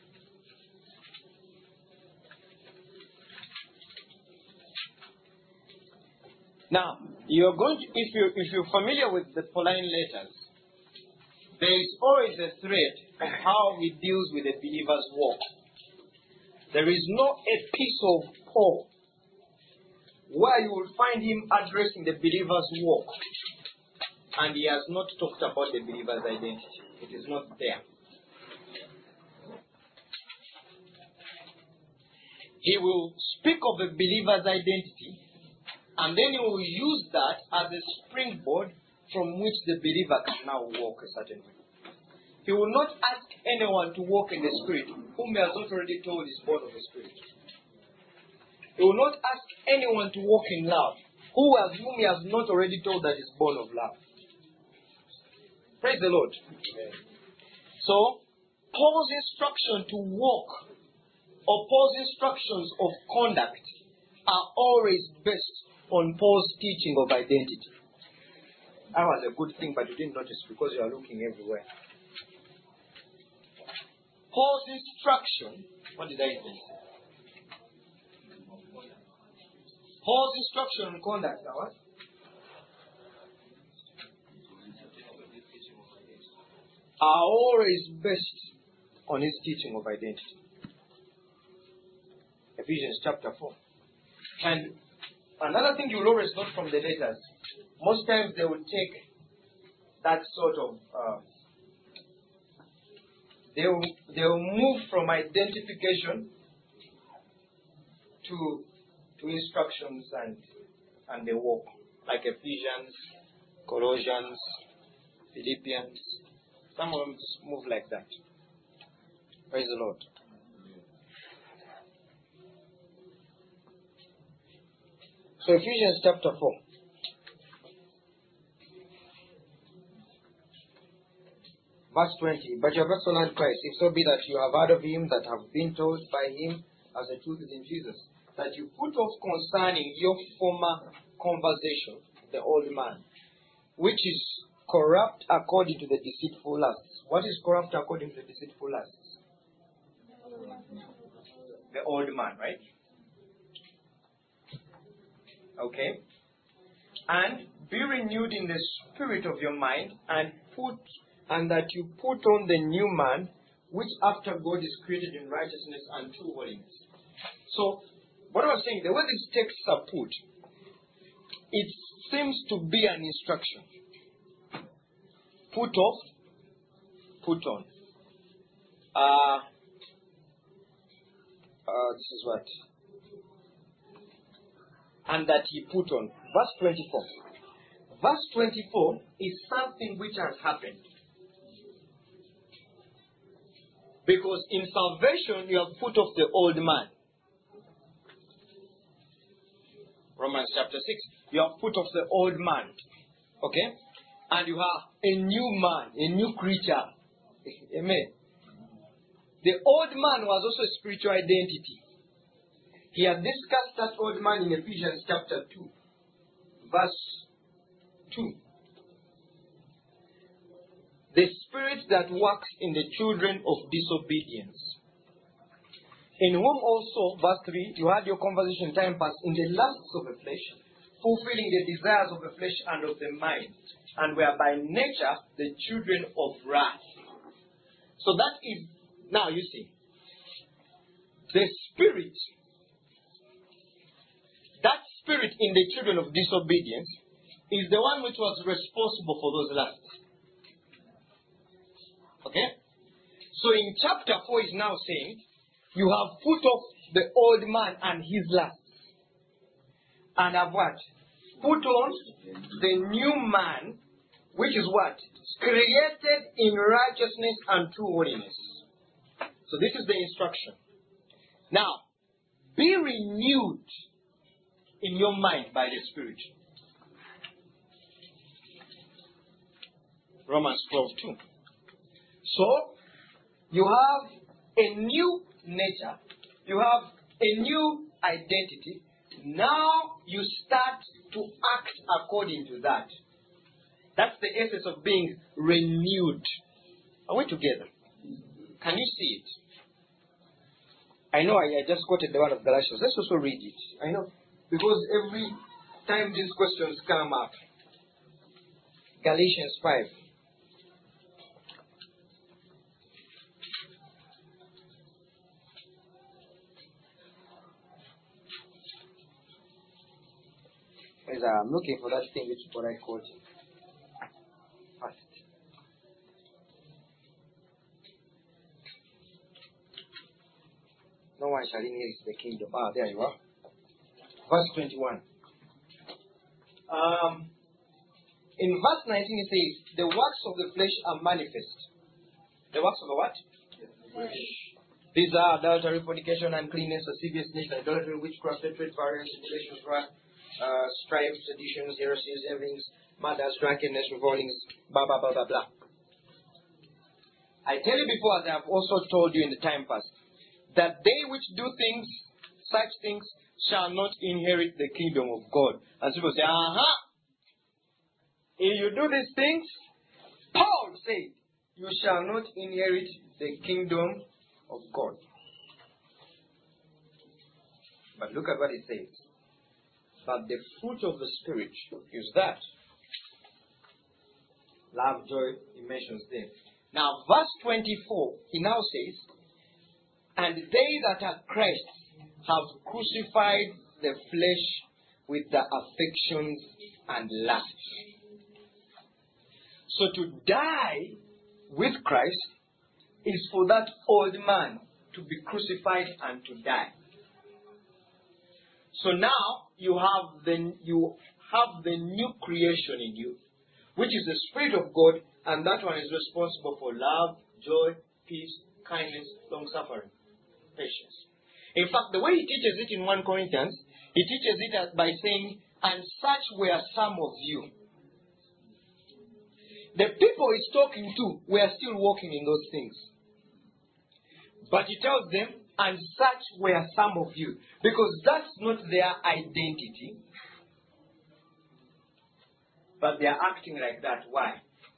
Now, you're going to, if you if you're familiar with the Pauline letters, there is always a thread of how he deals with the believer's walk. There is not a piece of Paul where you will find him addressing the believer's walk, and he has not talked about the believer's identity. It is not there. He will speak of the believer's identity, and then he will use that as a springboard from which the believer can now walk a certain way. He will not ask anyone to walk in the Spirit whom he has not already told is born of the Spirit. He will not ask anyone to walk in love who has, whom he has not already told that is born of love. Praise the Lord. Amen. So, Paul's instruction to walk or Paul's instructions of conduct are always based on Paul's teaching of identity. That was a good thing, but you didn't notice because you are looking everywhere. Paul's instruction, what did I say? Paul's instruction on conduct are what? Are always based on his teaching of identity. Ephesians chapter four. And another thing you'll always note from the letters, most times they will take that sort of, uh, they will, they will move from identification to to instructions and and they walk, like Ephesians, Colossians, Philippians. Some of them just move like that. Praise the Lord. So Ephesians chapter four. Verse twenty. But you have also learned Christ, if so be that you have heard of him, that have been told by him, as the truth is in Jesus, that you put off concerning your former conversation, the old man, which is corrupt according to the deceitful lusts. What is corrupt according to the deceitful lusts? The old man, right? Okay. And be renewed in the spirit of your mind, and put and that you put on the new man, which after God is created in righteousness and true holiness. So, what I was saying, the way these texts are put, it seems to be an instruction. Put off, put on. Uh, uh, this is what? And that he put on. Verse twenty-four. Verse twenty-four is something which has happened. Because in salvation, you have put off the old man. Romans chapter six. You have put off the old man. Okay? And you have a new man, a new creature. Amen. The old man was also a spiritual identity. He had discussed that old man in Ephesians chapter two, verse two. The spirit that works in the children of disobedience, in whom also, verse three, you had your conversation time past, in the lusts of the flesh, fulfilling the desires of the flesh and of the mind, and were by nature the children of wrath. So that is, now you see, the spirit, that spirit in the children of disobedience is the one which was responsible for those lusts. Okay? So in chapter four is now saying, you have put off the old man and his lusts. And have what? Put on the new man, which is what? Created in righteousness and true holiness. So this is the instruction. Now, be renewed in your mind by the Spirit. Romans twelve two. So, you have a new nature. You have a new identity. Now you start to act according to that. That's the essence of being renewed. Are we together? Can you see it? I know I, I just quoted the word of Galatians. Let's also read it. I know. Because every time these questions come up. Galatians five. I'm looking for that thing which is what I quoted. First. No one shall inherit the kingdom. Ah, there you are. Verse twenty-one. Um, in verse nineteen it says, the works of the flesh are manifest. The works of the what? Flesh. These are adultery, fornication, uncleanness, lasciviousness, idolatry, witchcraft, hatred, variance, tribulations, wrath, Uh, strife, seditions, heresies, envyings, murders, drunkenness, revoltings, blah, blah, blah, blah, blah. I tell you before, as I have also told you in the time past, that they which do things, such things, shall not inherit the kingdom of God. And people say, aha, if you do these things, Paul said, you shall not inherit the kingdom of God. But look at what it says. But the fruit of the Spirit is that. Love, joy, he mentions there. Now, verse twenty-four, he now says, and they that are Christ have crucified the flesh with the affections and lusts. So to die with Christ is for that old man to be crucified and to die. So now you have the you have the new creation in you, which is the Spirit of God, and that one is responsible for love, joy, peace, kindness, long suffering, patience. In fact, the way he teaches it in First Corinthians, he teaches it as by saying, and such were some of you. The people he's talking to were still walking in those things. But he tells them, and such were some of you. Because that's not their identity. But they are acting like that. Why?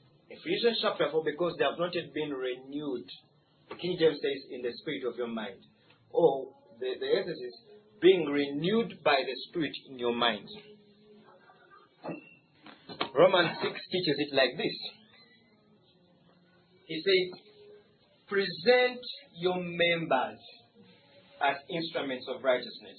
Ephesians chapter four, because they have not yet been renewed. The King James says, in the spirit of your mind. Or the, the essence is being renewed by the Spirit in your mind. Romans six teaches it like this. He says, present your members as instruments of righteousness.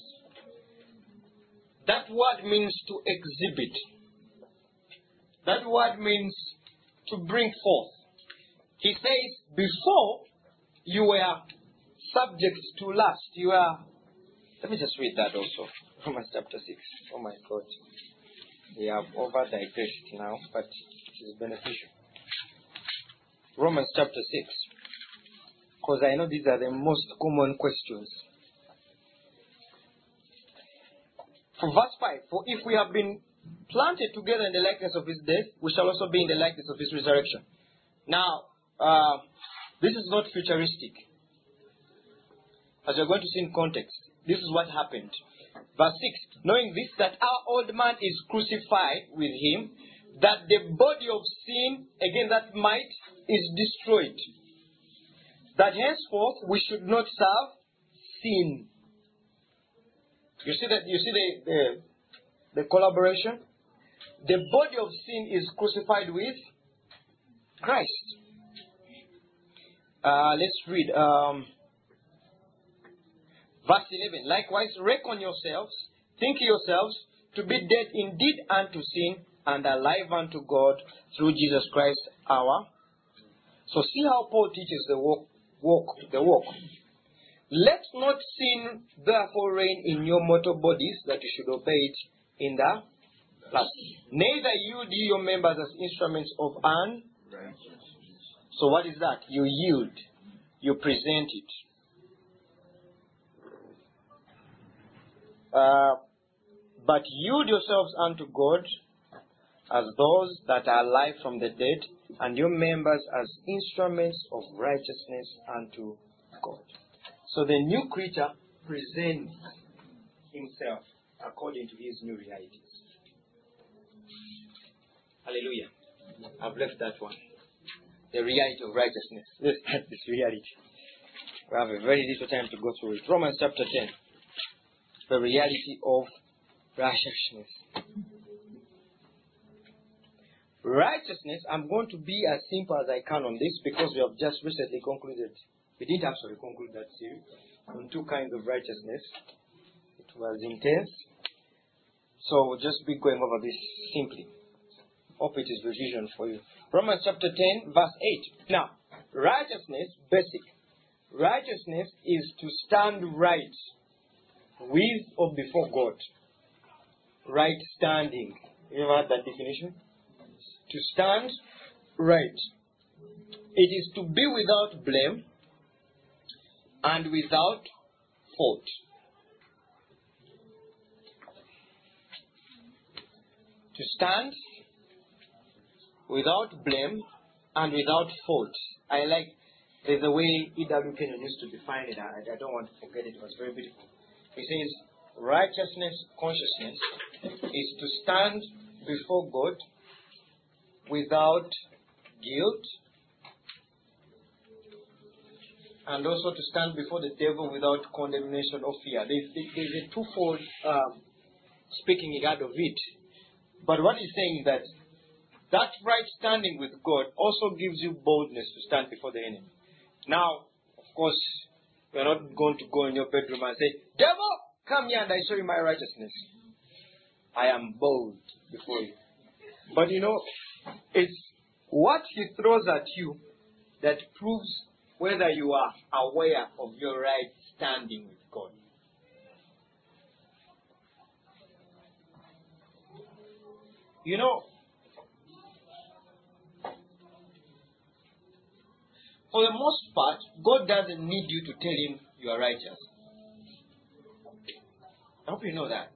That word means to exhibit. That word means to bring forth. He says, before you were subject to lust, you were... Let me just read that also. Romans chapter six. Oh my God. We have over digressed now, but it is beneficial. Romans chapter six. Because I know these are the most common questions. For verse five, for if we have been planted together in the likeness of his death, we shall also be in the likeness of his resurrection. Now, uh, this is not futuristic. As you're going to see in context, this is what happened. Verse six, knowing this, that our old man is crucified with him, that the body of sin, again that might, is destroyed. That henceforth we should not serve sin. You see that? You see the, the, the collaboration? The body of sin is crucified with Christ. Uh, let's read. Um, verse eleven. Likewise, reckon yourselves, think yourselves to be dead indeed unto sin, and alive unto God through Jesus Christ our. So see how Paul teaches the walk, walk, the walk. Let not sin therefore reign in your mortal bodies, that you should obey it in the lust. Neither yield ye your members as instruments of unrighteousness. So what is that? You yield. You present it. Uh, but yield yourselves unto God as those that are alive from the dead, and your members as instruments of righteousness unto God. So the new creature presents himself according to his new realities. Hallelujah. I've left that one. The reality of righteousness. Let's start this reality. We have a very little time to go through it. Romans chapter ten. The reality of righteousness. Righteousness, I'm going to be as simple as I can on this because we have just recently concluded. We didn't actually conclude that series on two kinds of righteousness. It was intense. So we'll just be going over this simply. Hope it is revision for you. Romans chapter ten, verse eight. Now, righteousness, basic. Righteousness is to stand right with or before God. Right standing. You ever heard that definition? To stand right. It is to be without blame and without fault. To stand without blame and without fault. I like, there's a way E W Kenyon used to define it. I, I don't want to forget it. It was very beautiful. He says, righteousness consciousness is to stand before God without guilt, and also to stand before the devil without condemnation or fear. There's, there's a twofold um, speaking out of it. But what he's saying is that that right standing with God also gives you boldness to stand before the enemy. Now, of course, you're not going to go in your bedroom and say, devil, come here and I show you my righteousness. I am bold before you. But you know, it's what he throws at you that proves whether you are aware of your right standing with God. You know, for the most part, God doesn't need you to tell him you are righteous. I hope you know that.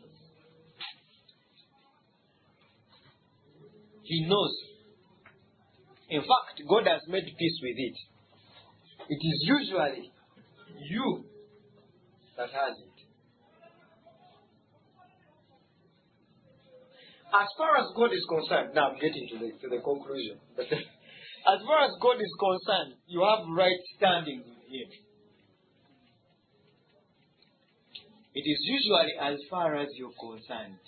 He knows. In fact, God has made peace with it. It is usually you that has it. As far as God is concerned, now I'm getting to the to the conclusion. But As far as God is concerned, you have right standing with Him. It is usually as far as you're concerned.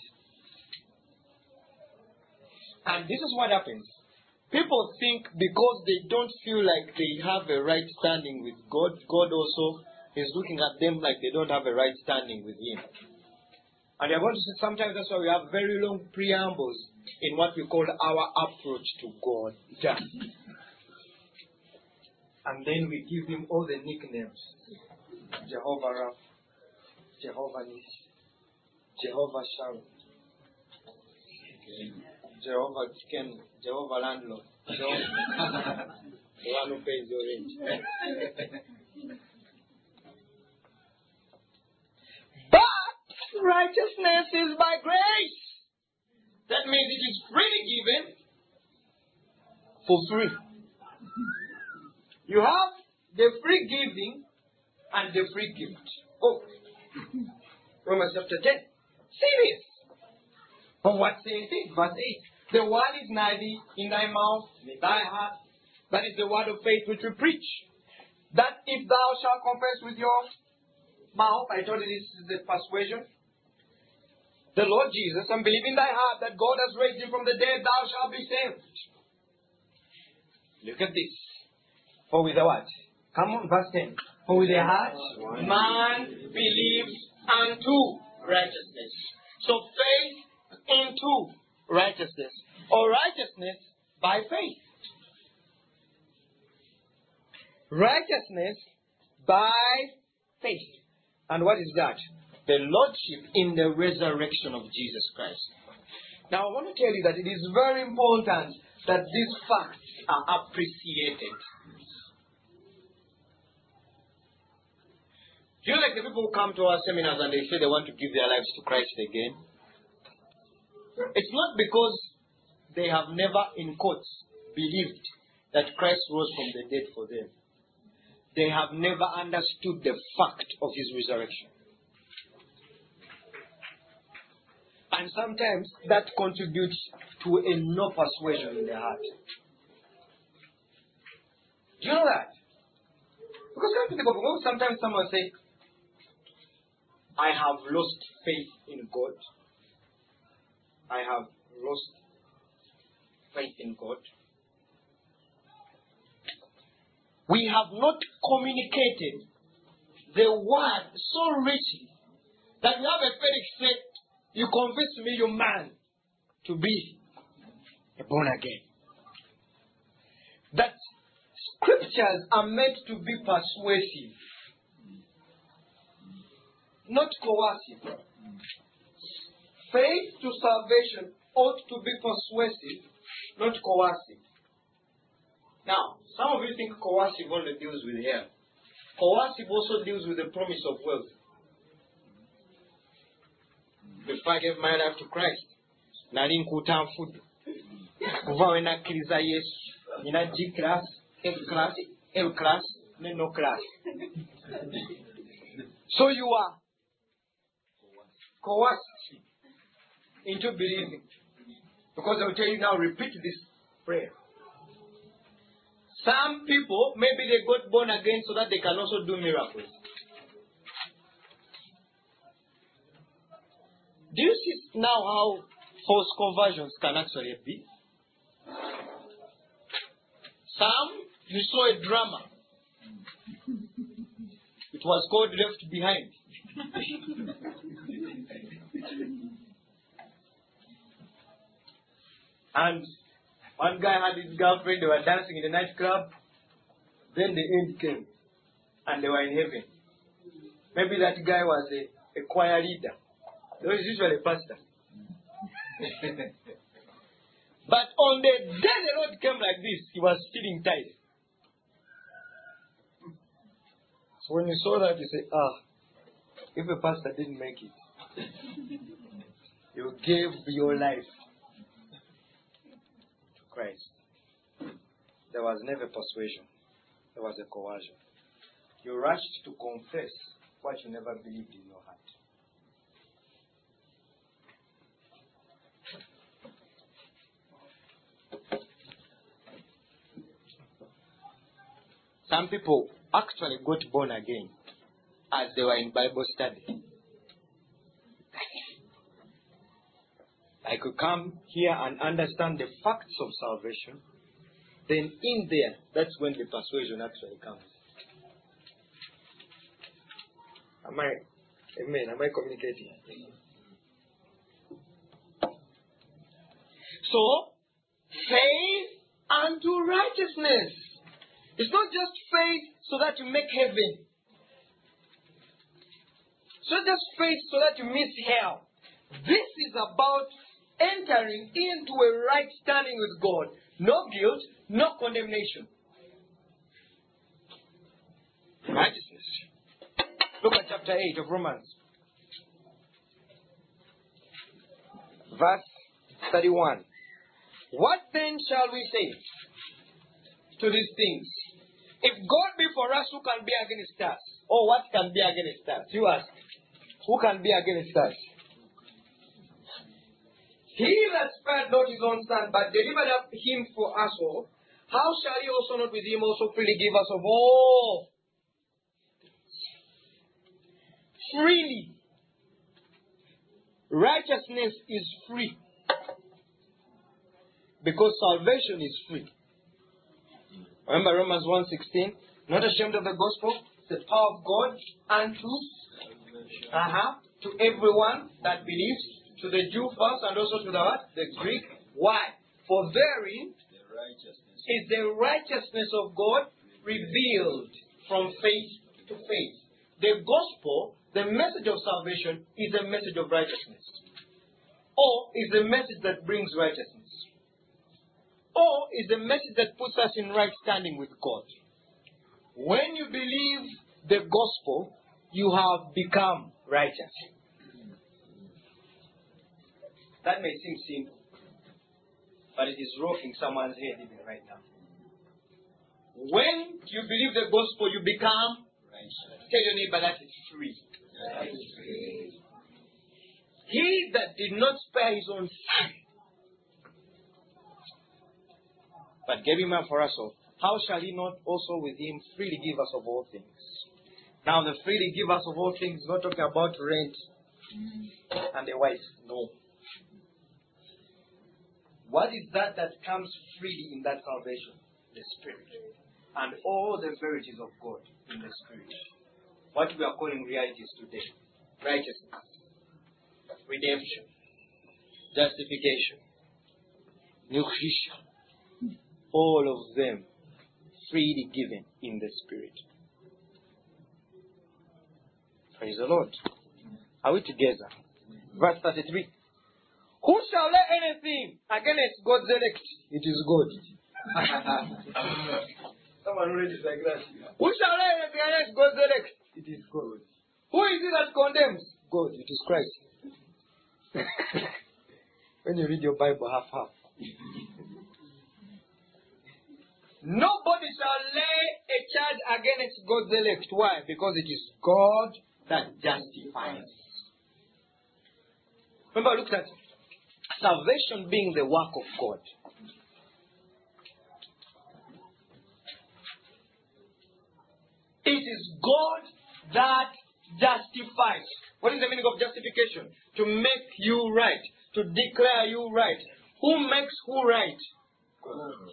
And this is what happens. People think because they don't feel like they have a right standing with God, God also is looking at them like they don't have a right standing with Him. And you're going to see sometimes that's why we have very long preambles in what we call our approach to God. And then we give Him all the nicknames. Jehovah Rapha, Jehovah Nissi, Jehovah Shalom, Jehovah Ken, Jehovah Landlord, Jehovah, the one who pays your rent. But righteousness is by grace. That means it is freely given for free. You have the free giving and the free gift. Oh, Romans chapter ten. Serious. But what says it? Verse eight. The word is neither in thy mouth, nor in thy heart, but is the word of faith which we preach. That if thou shalt confess with your mouth, I told you this is the persuasion, the Lord Jesus, and believe in thy heart that God has raised him from the dead, thou shalt be saved. Look at this. For with the what? Come on, verse ten. For with the heart, man believes unto righteousness. So faith into righteousness, or righteousness by faith. Righteousness by faith. And what is that? The lordship in the resurrection of Jesus Christ. Now I want to tell you that it is very important that these facts are appreciated. Do you know, like the people who come to our seminars and they say they want to give their lives to Christ again? It's not because they have never, in quotes, believed that Christ rose from the dead for them. They have never understood the fact of His resurrection. And sometimes that contributes to a no persuasion in their heart. Do you know that? Because sometimes someone say, I have lost faith in God. I have lost faith in God. We have not communicated the word so richly that you have a faith except you convince me, your man, to be born again. That scriptures are meant to be persuasive, not coercive. Faith to salvation ought to be persuasive, not coercive. Now, some of you think coercive only deals with hell. Coercive also deals with the promise of wealth. If I gave my life to Christ, nali nkuta nfudde. Kuva we nakkiriza Yesu. Nina G class, F class, L class, ne no class. So you are coerced into believing. Because I will tell you now, repeat this prayer. Some people, maybe they got born again so that they can also do miracles. Do you see now how false conversions can actually be? Some, you saw a drama. It was called Left Behind. And one guy had his girlfriend, they were dancing in the nightclub. Then the end came. And they were in heaven. Maybe that guy was a, a choir leader. There was usually a pastor. But on the day the Lord came like this, he was feeling tight. So when you saw that, you say, ah, if a pastor didn't make it, you gave your life to Christ. There was never persuasion. There was a coercion. You rushed to confess what you never believed in your heart. Some people actually got born again as they were in Bible study. I could come here and understand the facts of salvation. Then in there, that's when the persuasion actually comes. Am I, amen, am I communicating? So, faith unto righteousness. It's not just faith so that you make heaven. It's not just faith so that you miss hell. This is about entering into a right standing with God. No guilt, no condemnation. Righteousness. Look at chapter eight of Romans. Verse thirty-one. What then shall we say to these things? If God be for us, who can be against us? Or what can be against us? You ask. Who can be against us? He that spared not his own son, but delivered up him for us all, how shall he also not with him also freely give us of all? Freely. Righteousness is free. Because salvation is free. Remember Romans one sixteen? Not ashamed of the gospel, the power of God unto, uh-huh, to everyone that believes, to the Jew first and also to the what? The Greek. Why? For therein is the righteousness of God revealed from faith to faith. The gospel, the message of salvation, is a message of righteousness. Or is a message that brings righteousness. Or is a message that puts us in right standing with God. When you believe the gospel, you have become righteous. That may seem simple, but it is rocking someone's head even right now. When you believe the gospel, you become righteous. Tell your neighbor that is free. Free. He that did not spare his own son, but gave him up for us all, how shall he not also with him freely give us of all things? Now the freely give us of all things is not talking about rent and the wife. No. What is that that comes freely in that salvation? The Spirit. And all the verities of God in the Spirit. What we are calling realities today. Righteousness. Redemption. Justification. New creation. All of them freely given in the Spirit. Praise the Lord. Are we together? Verse thirty-three. Who shall lay anything against God's elect? It is God. Someone read it like that. Who shall lay anything against God's elect? It is God. Who is it that condemns? God. It is Christ. When you read your Bible half half. Nobody shall lay a charge against God's elect. Why? Because it is God that justifies. Remember, look at salvation being the work of God. It is God that justifies. What is the meaning of justification? To make you right. To declare you right. Who makes who right? God.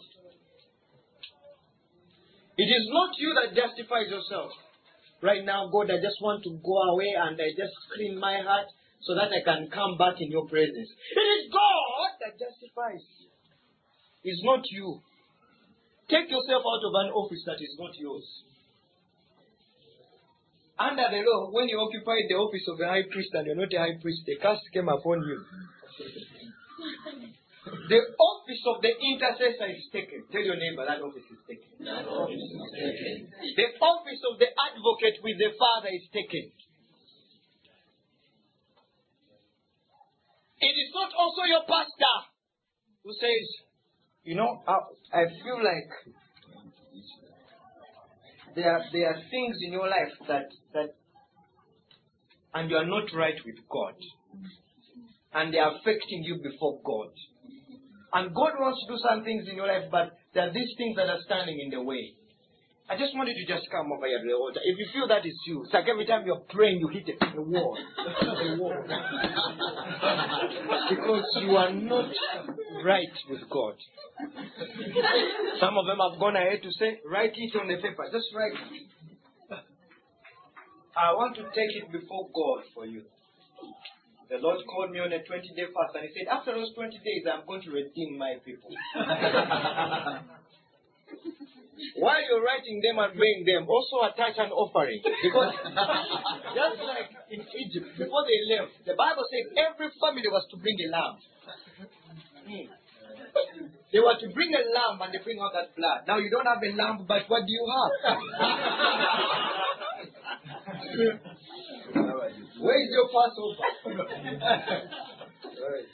It is not you that justifies yourself. Right now, God, I just want to go away and I just clean my heart so that I can come back in your presence. It is God that justifies. It's not you. Take yourself out of an office that is not yours. Under the law, when you occupied the office of the high priest and you're not a high priest, the curse came upon you. The office of the intercessor is taken. Tell your neighbor that office is taken. That office is taken. The office of the advocate with the Father is taken. It is not also your pastor who says, you know, I, I feel like there are, there are things in your life that, that, and you are not right with God. And they are affecting you before God. And God wants to do some things in your life, but there are these things that are standing in the way. I just want you to just come over here to the altar. If you feel that is you, it's like every time you're praying, you hit it, the wall. The wall. Because you are not right with God. Some of them have gone ahead to say, write it on the paper. Just write it. I want to take it before God for you. The Lord called me on a twenty-day fast and He said, after those twenty days, I'm going to redeem my people. While you're writing them and praying them, also attach an offering. Because just like in Egypt, before they left, the Bible says every family was to bring a lamb. Hmm. They were to bring a lamb and they bring out that blood. Now you don't have a lamb, but what do you have? Where is your Passover? Right.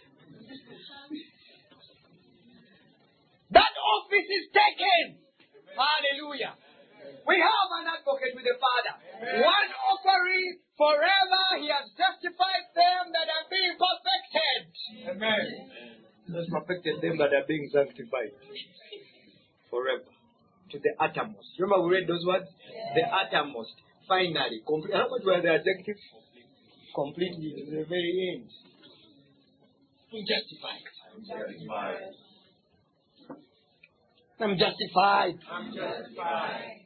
That office is taken. Hallelujah. We have an advocate with the Father. One offering forever. He has justified them that are being perfected. Amen. He has perfected them that are being sanctified forever. To the uttermost. Remember we read those words? The uttermost. Finally. Complete. How much were the adjectives? Completely. To the very end. Being justified. Justified. I'm justified. I'm justified.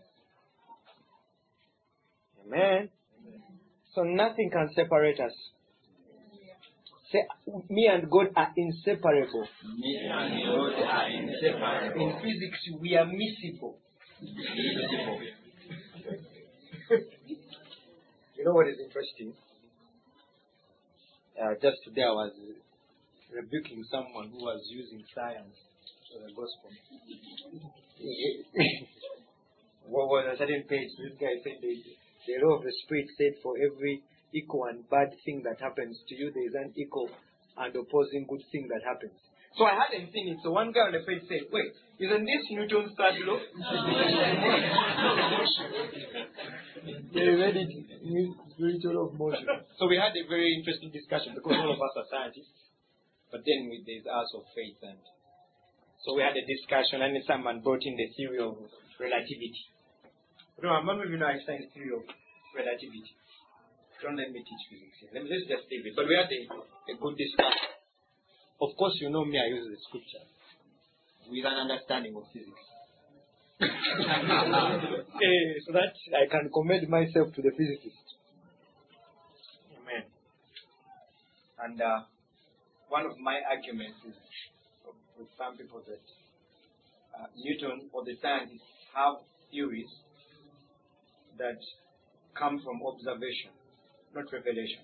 Amen. So nothing can separate us. Say, me and God are inseparable. Me and God are inseparable. In physics, we are miscible. You know what is interesting? Uh, just today I was rebuking someone who was using science for the gospel. What was a certain page? This guy said the, the law of the Spirit said for every equal and bad thing that happens to you, there is an equal and opposing good thing that happens. So I hadn't seen it. So one guy on the page said, wait, isn't this Newton's third law? They read it in spiritual of motion. So we had a very interesting discussion because all of us are scientists. But then with this hours of faith, and so we had a discussion, and someone brought in the theory of relativity. No, I'm not even know Einstein's theory of relativity. Don't let me teach physics here. Let me let's just leave it. But we had a, a good discussion. Of course, you know me, I use the scripture with an understanding of physics. Okay, so that I can commend myself to the physicist. Amen. And uh, one of my arguments is with some people that uh, Newton or the scientists have theories that come from observation, not revelation.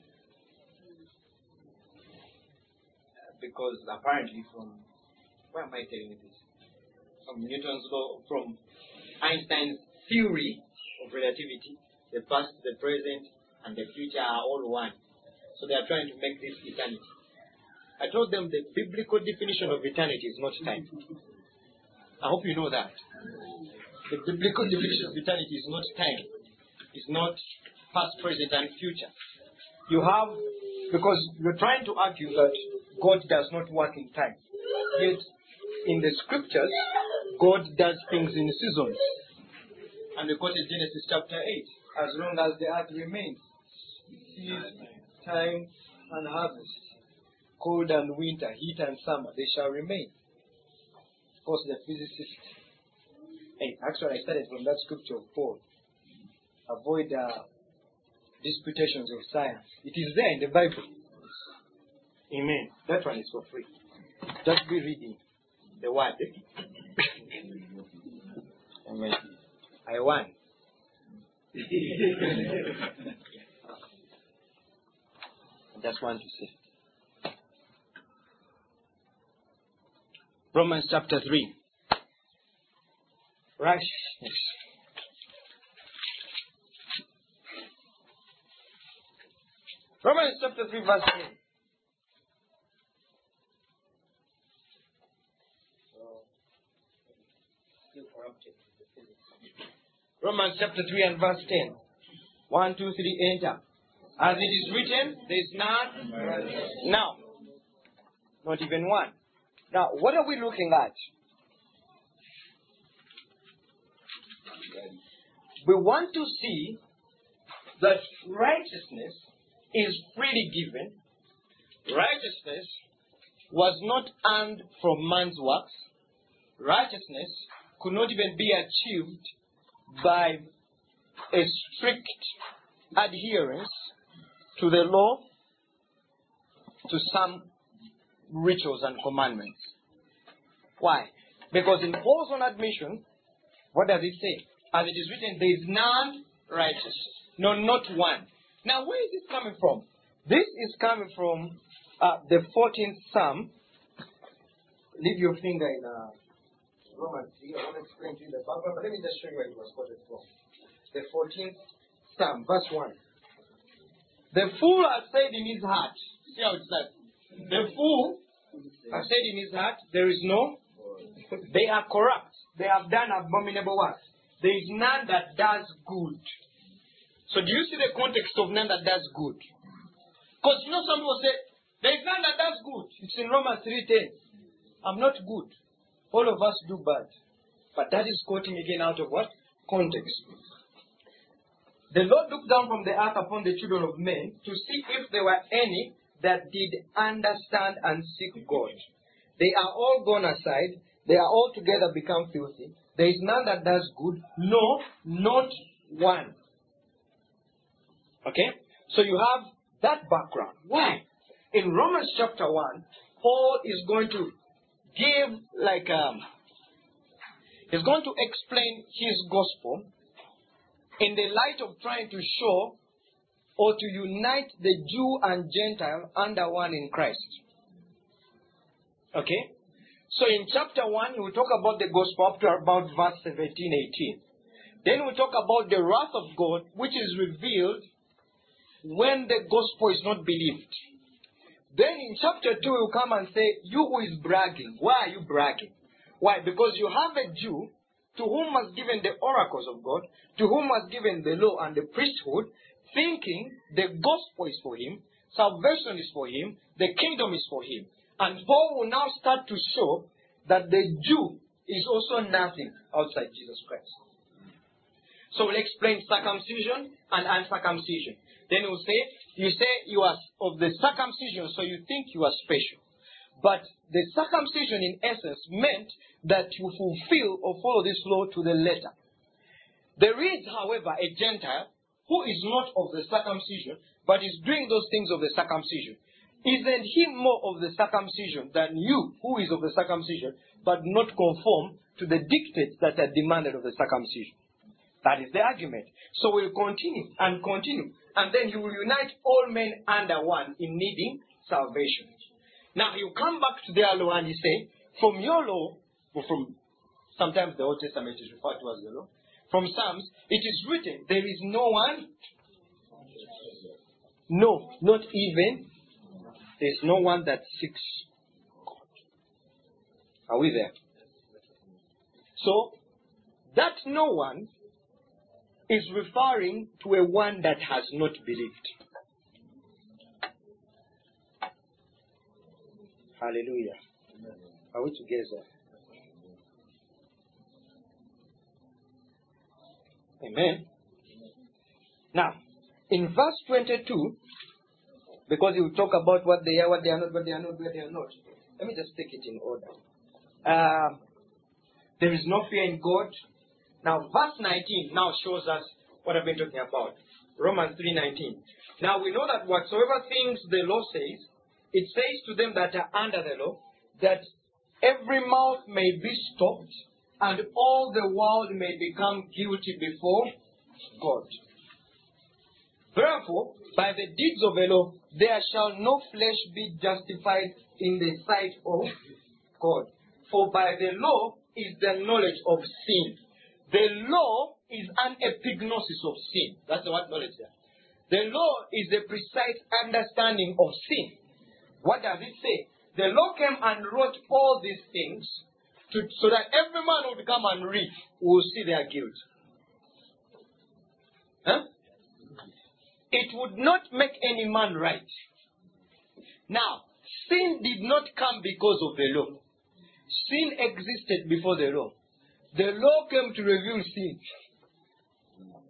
Uh, because apparently from, why am I telling you this? From Newton's law, from Einstein's theory of relativity, the past, the present, and the future are all one. So they are trying to make this eternity. I told them the biblical definition of eternity is not time. I hope you know that. The biblical definition of eternity is not time. It's not past, present, and future. You have, because you're trying to argue that God does not work in time. Yet, in the scriptures, God does things in seasons. And we quoted Genesis chapter eight. As long as the earth remains, seed, time, and harvest, cold and winter, heat and summer, they shall remain. Of course, the physicist. Hey, actually, I started from that scripture of Paul. Avoid uh, disputations of science. It is there in the Bible. Amen. That one is for free. Just be reading the word. Amen. I won. I just want to say. Romans chapter three. Rush. Romans chapter three verse ten. Still corrupted. Romans chapter three and verse ten. One, two, three, enter. As it is written, there is none. Now. Not even one. Now, what are we looking at? we want to see that righteousness is freely given. Righteousness was not earned from man's works. Righteousness could not even be achieved by a strict adherence to the law, to some rituals and commandments. Why? Because in Paul's own admission, what does it say? As it is written, there is none righteous. No, not one. Now, where is this coming from? This is coming from uh, the fourteenth Psalm. Leave your finger in uh, Romans three. I want to explain to you the background, but let me just show you where it was quoted from. The fourteenth Psalm, verse one. The fool has said in his heart. See how it says? The fool has said in his heart, there is no. They are corrupt. They have done abominable works. There is none that does good. So do you see the context of none that does good? Because you know some people say, there is none that does good. It's in Romans three ten. I'm not good. All of us do bad. But that is quoting again out of what? Context. The Lord looked down from the earth upon the children of men to see if there were any that did understand and seek God. They are all gone aside. They are all together become filthy. There is none that does good. No, not one. Okay? So you have that background. Why? In Romans chapter one, Paul is going to give like um he's going to explain his gospel in the light of trying to show or to unite the Jew and Gentile under one in Christ. Okay? So in chapter one, he will talk about the gospel up to about verse seventeen, eighteen. Then we'll talk about the wrath of God, which is revealed when the gospel is not believed. Then in chapter two, he'll come and say, you who is bragging, why are you bragging? Why? Because you have a Jew to whom was given the oracles of God, to whom was given the law and the priesthood, thinking the gospel is for him, salvation is for him, the kingdom is for him. And Paul will now start to show that the Jew is also nothing outside Jesus Christ. So we'll explain circumcision and uncircumcision. Then we'll say, you say you are of the circumcision, so you think you are special. But the circumcision in essence meant that you fulfill or follow this law to the letter. There is, however, a Gentile who is not of the circumcision, but is doing those things of the circumcision. Isn't he more of the circumcision than you, who is of the circumcision, but not conform to the dictates that are demanded of the circumcision? That is the argument. So we'll continue and continue. And then he will unite all men under one in needing salvation. Now he'll come back to their law and he say, from your law, or from sometimes the Old Testament is referred to as the law, from Psalms, it is written, there is no one, no, not even, there is no one that seeks God. Are we there? So, that no one is referring to a one that has not believed. Hallelujah. Are we together? Amen. Now, in verse twenty-two, because he will talk about what they are, what they are not, what they are not, what they are not. Let me just take it in order. Uh, there is no fear in God. Now, verse nineteen now shows us what I've been talking about. Romans three nineteen. Now, we know that whatsoever things the law says, it says to them that are under the law, that every mouth may be stopped, and all the world may become guilty before God. Therefore, by the deeds of the law, there shall no flesh be justified in the sight of God. For by the law is the knowledge of sin. The law is an epignosis of sin. That's the word knowledge there. The law is the precise understanding of sin. What does it say? The law came and wrote all these things to, so that every man would come and read, will see their guilt. Huh? It would not make any man right. Now, sin did not come because of the law. Sin existed before the law. The law came to reveal sin.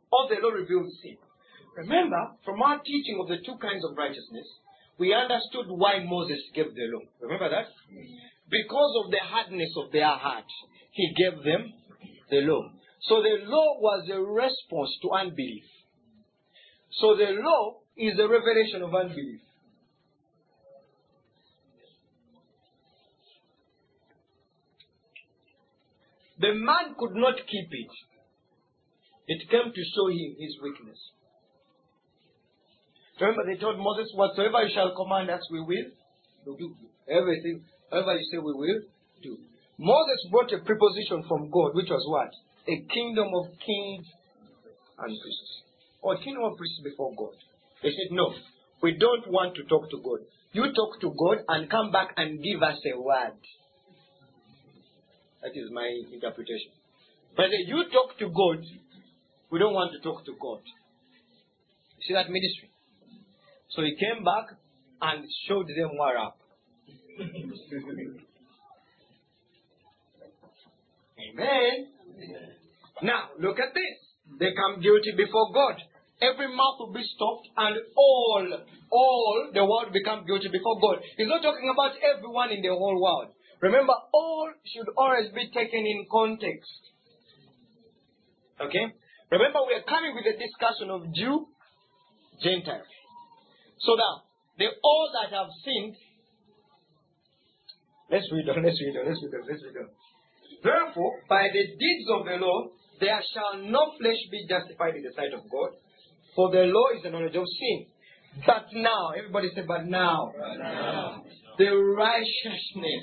or the law revealed sin. Remember, from our teaching of the two kinds of righteousness, we understood why Moses gave the law. Remember that? Because of the hardness of their heart, he gave them the law. So the law was a response to unbelief. So the law is a revelation of unbelief. The man could not keep it. It came to show him his weakness. Remember, they told Moses, whatsoever you shall command us, we will do. Everything, whatever you say, we will do. Moses brought a preposition from God, which was what? A kingdom of kings and priests. Or a kingdom of priests before God. They said, no, we don't want to talk to God. You talk to God and come back and give us a word. That is my interpretation. But you talk to God, we don't want to talk to God. You see that ministry? So he came back and showed them what up. Amen. Now, look at this. They come guilty before God. Every mouth will be stopped and all, all the world become guilty before God. He's not talking about everyone in the whole world. Remember, all should always be taken in context. Okay? Remember, we are coming with a discussion of Jew, Gentile. So now, they all that have sinned. Let's read on, let's read on, let's read on, let's read on. Therefore, by the deeds of the law, there shall no flesh be justified in the sight of God, for the law is the knowledge of sin. But now, everybody say, but now, but now. the righteousness,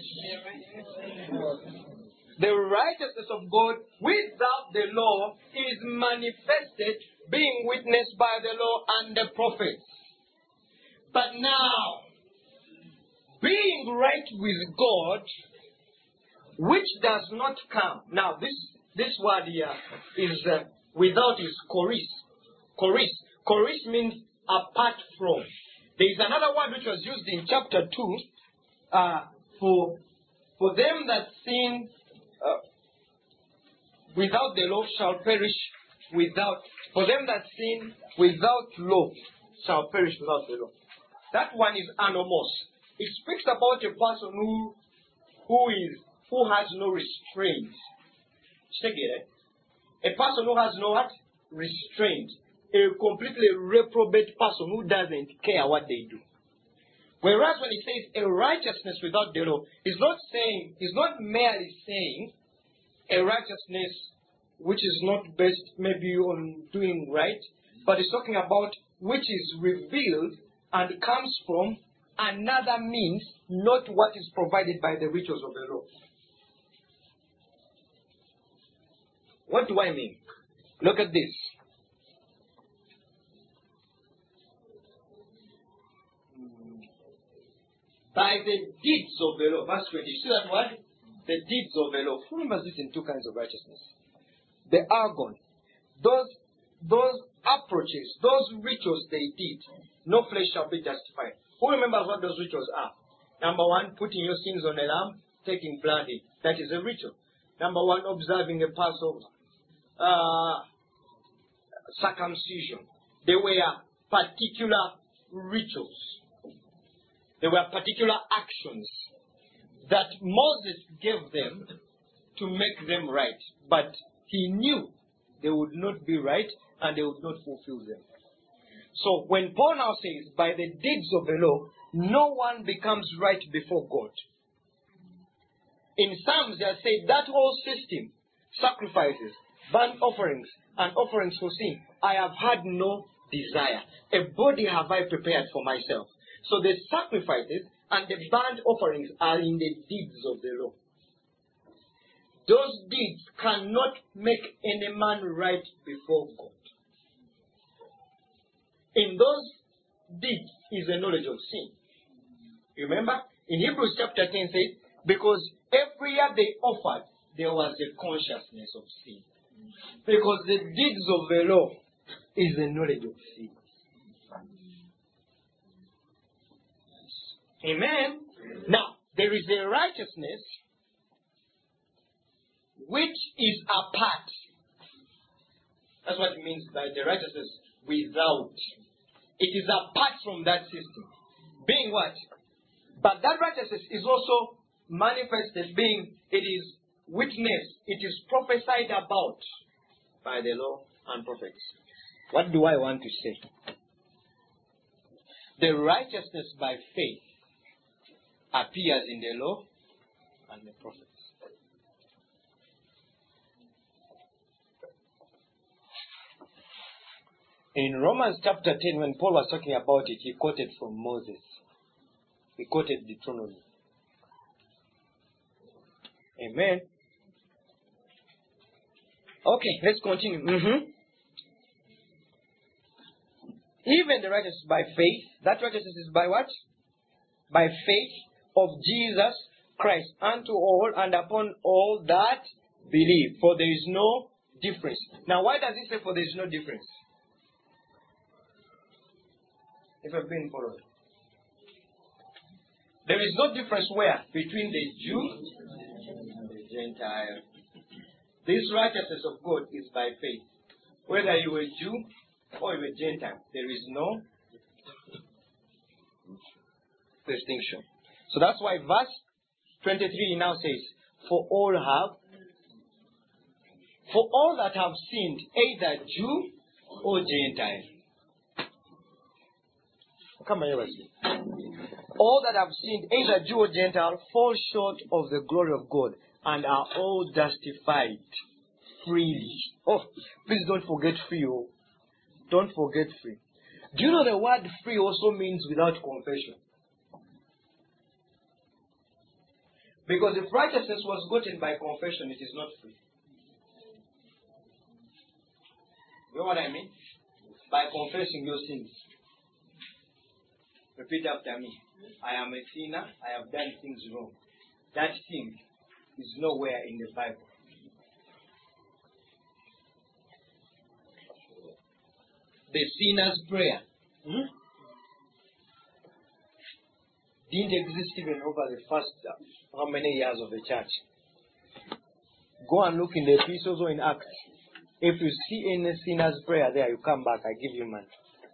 the righteousness of God without the law is manifested, being witnessed by the law and the prophets. But now, being right with God, which does not come. Now, this this word here is uh, without is choris. Choris. Choris means apart from. There is another word which was used in chapter two uh, for for them that sin uh, without the law shall perish without. For them that sin without law shall perish without the law. That one is anomos. It speaks about a person who who is who has no restraint. Check it. Eh? A person who has no what? Restraint. A completely reprobate person who doesn't care what they do. Whereas when it says a righteousness without the law, it's not saying, it's not merely saying a righteousness which is not based maybe on doing right, but it's talking about which is revealed and comes from another means, not what is provided by the rituals of the law. What do I mean? Look at this. By the deeds of the law. Verse twenty. You see that word? The deeds of the law. Who remembers this in two kinds of righteousness? The argon. Those, those approaches, those rituals they did, no flesh shall be justified. Who remembers what those rituals are? Number one, putting your sins on a lamb, taking blood in. That is a ritual. Number one, observing a Passover. Uh, circumcision. They were particular rituals. There were particular actions that Moses gave them to make them right. But he knew they would not be right and they would not fulfill them. So when Paul now says, by the deeds of the law, no one becomes right before God. In Psalms they say that whole system, sacrifices, burnt offerings, and offerings for sin, I have had no desire. A body have I prepared for myself. So the sacrifices and the burnt offerings are in the deeds of the law. Those deeds cannot make any man right before God. In those deeds is a knowledge of sin. Remember, in Hebrews chapter ten says, because every year they offered, there was a consciousness of sin. Because the deeds of the law is the knowledge of sin. Amen. Now, there is a righteousness which is apart. That's what it means by the righteousness without. It is apart from that system. Being what? But that righteousness is also manifested, being, it is witnessed, it is prophesied about by the law and prophets. What do I want to say? The righteousness by faith appears in the law and the prophets. In Romans chapter ten, when Paul was talking about it, he quoted from Moses. He quoted Deuteronomy. Amen. Okay, let's continue. Mm-hmm. Even the righteousness by faith, that righteousness is by what? By faith of Jesus Christ unto all and upon all that believe. For there is no difference. Now, why does it say for there is no difference? If I've been followed. There is no difference where? Between the Jew and the Gentile. This righteousness of God is by faith. Whether you are Jew or you are Gentile, there is no distinction. So that's why verse twenty-three now says, For all have, for all that have sinned, either Jew or Gentile. Come on, here. All that have sinned, either Jew or Gentile, fall short of the glory of God and are all justified freely. Oh, please don't forget free. Oh. Don't forget free. Do you know the word free also means without confession? Because if righteousness was gotten by confession, it is not free. You know what I mean? By confessing your sins. Repeat after me. I am a sinner. I have done things wrong. That thing is nowhere in the Bible. The sinner's prayer hmm? didn't exist even over the first uh, how many years of the church. Go and look in the epistles or in Acts. If you see any sinner's prayer there, you come back, I give you money.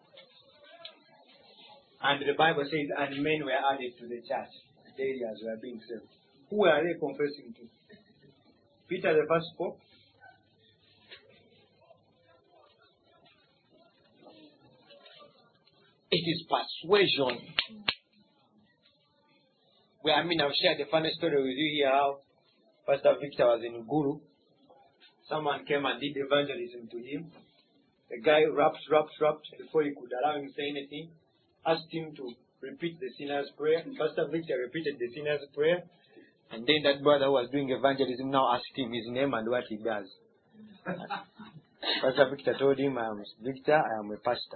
And the Bible says, and men were added to the church daily as were being saved. Who are they confessing to? Peter the first pope? It is persuasion. Well, I mean, I've shared a funny story with you here how Pastor Victor was in Guru. Someone came and did evangelism to him. The guy rapped, rapped, rapped before he could allow him to say anything. Asked him to repeat the sinner's prayer. Pastor Victor repeated the sinner's prayer. And then that brother who was doing evangelism now asked him his name and what he does. Pastor Victor told him, I am Victor, I am a pastor.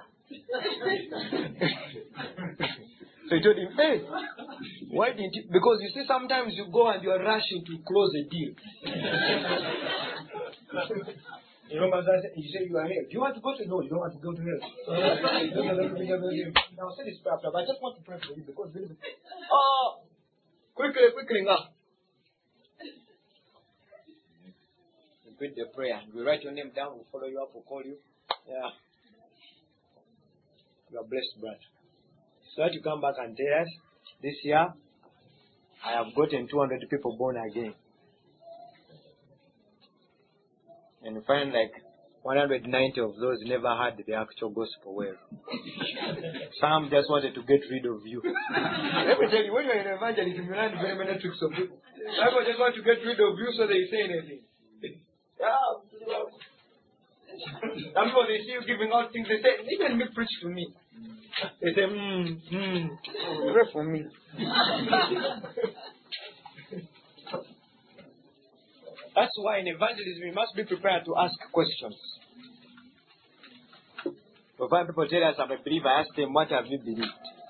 So he told him, hey, why didn't you? Because you see, sometimes you go and you are rushing to close a deal. You know, you say you are here. Do you want to go to hell? You don't want to go to hell. Now say this prayer after, but I just want to pray for you because really. Oh, quickly, quickly now. Repeat the prayer. We write your name down. We'll follow you up. We'll call you. Yeah. You are blessed, brother. So that you come back and tell us, this year, I have gotten two hundred people born again. And you find like one hundred ninety of those never heard the actual gospel well. Some just wanted to get rid of you. Let me tell you, when you're in evangelism, you learn very many tricks of people. People just want to get rid of you so they say anything. Yeah. Some people, they see you giving out things, they say, even me preach to me. They say, hmm, hmm, pray for me. That's why in evangelism we must be prepared to ask questions. But when people tell us I'm a believer, I ask them, what have you believed?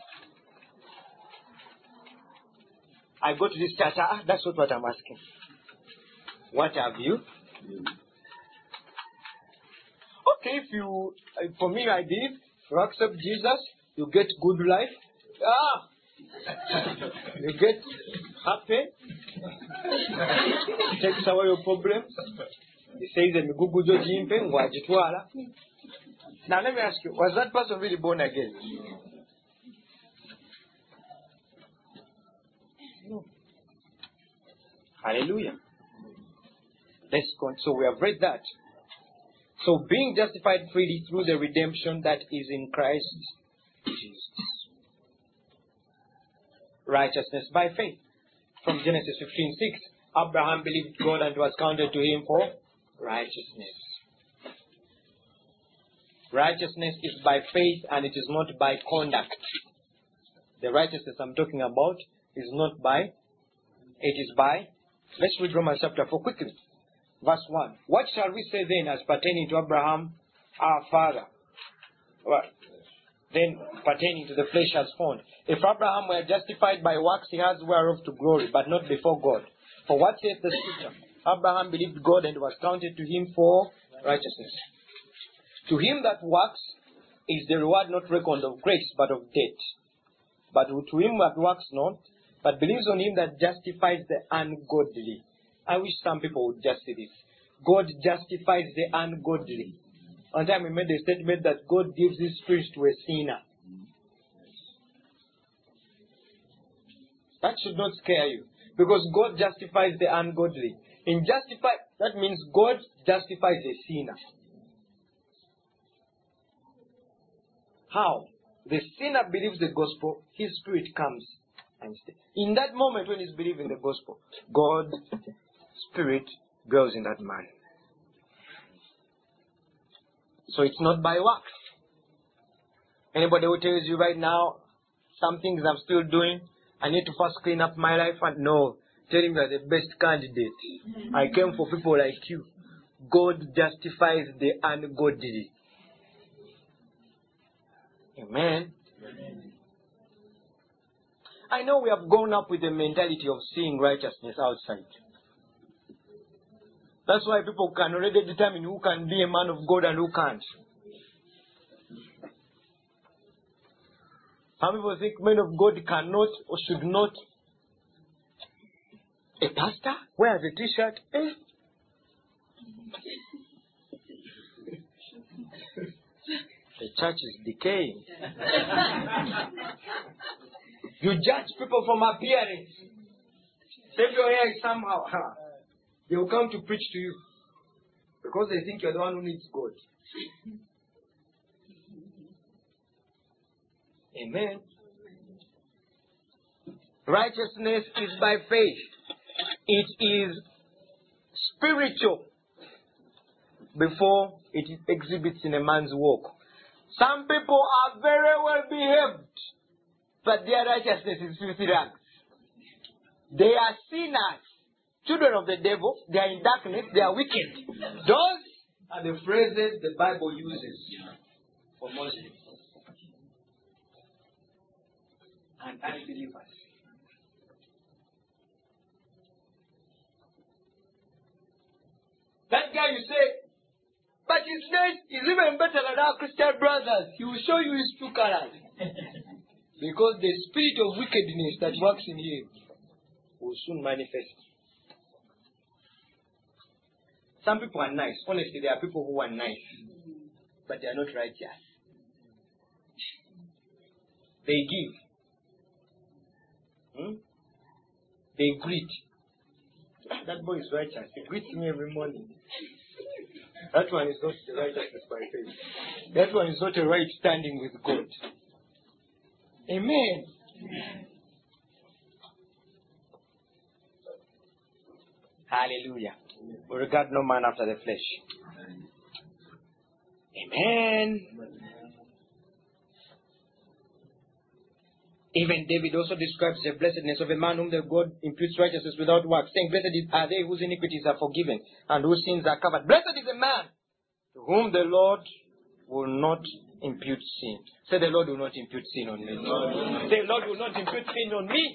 I go to this church, ah, that's not what I'm asking. What have you? Okay, if you, for me I believe, you accept Jesus, you get good life. Ah, you get happy. Takes away your problems. He says, "Emigugu gyo gimpe ngwagitwala." Now let me ask you, was that person really born again? No. Hallelujah. Let's go. So we have read that. So being justified freely through the redemption that is in Christ Jesus. Righteousness by faith. From Genesis fifteen six, Abraham believed God and was counted to him for righteousness. Righteousness is by faith and it is not by conduct. The righteousness I'm talking about is not by, it is by, let's read Romans chapter four quickly. Verse one. What shall we say then as pertaining to Abraham, our father? Well, then pertaining to the flesh as found. If Abraham were justified by works, he has whereof to glory, but not before God. For what saith the scripture? Abraham believed God and was counted to him for righteousness. To him that works is the reward not reckoned of grace, but of debt. But to him that works not, but believes on him that justifies the ungodly. I wish some people would just see this. God justifies the ungodly. One time we made a statement that God gives his spirit to a sinner. That should not scare you. Because God justifies the ungodly. In justify, that means God justifies a sinner. How? The sinner believes the gospel, his spirit comes and stays. In that moment when he's believing the gospel, God's spirit goes in that man. So it's not by works. Anybody who tells you right now, some things I'm still doing, I need to first clean up my life, and no, tell him you're the best candidate. I came for people like you. God justifies the ungodly. Amen. I know we have grown up with the mentality of seeing righteousness outside. That's why people can already determine who can be a man of God and who can't. Some people think men of God cannot or should not. A pastor wears a t-shirt. Eh? The church is decaying. You judge people from appearance. If your hair is somehow, they will come to preach to you. Because they think you're the one who needs God. Amen. Righteousness is by faith. It is spiritual before it exhibits in a man's walk. Some people are very well behaved, but their righteousness is filthy rags. They are sinners, children of the devil. They are in darkness. They are wicked. Those are the phrases the Bible uses for Muslims and unbelievers. That guy you say, but his name is even better than our Christian brothers. He will show you his true colors. Because the spirit of wickedness that works in him will soon manifest. Some people are nice. Honestly, there are people who are nice, but they are not righteous. They give. Hmm? They greet. That boy is righteous. He greets me every morning. That one is not the righteousness by faith. That one is not a right standing with God. Amen. Hallelujah. We regard no man after the flesh. Amen. Even David also describes the blessedness of a man whom the God imputes righteousness without works, saying, blessed are they whose iniquities are forgiven and whose sins are covered. Blessed is a man to whom the Lord will not impute sin. Say, the Lord will not impute sin on me. Say, the Lord will not impute sin on me.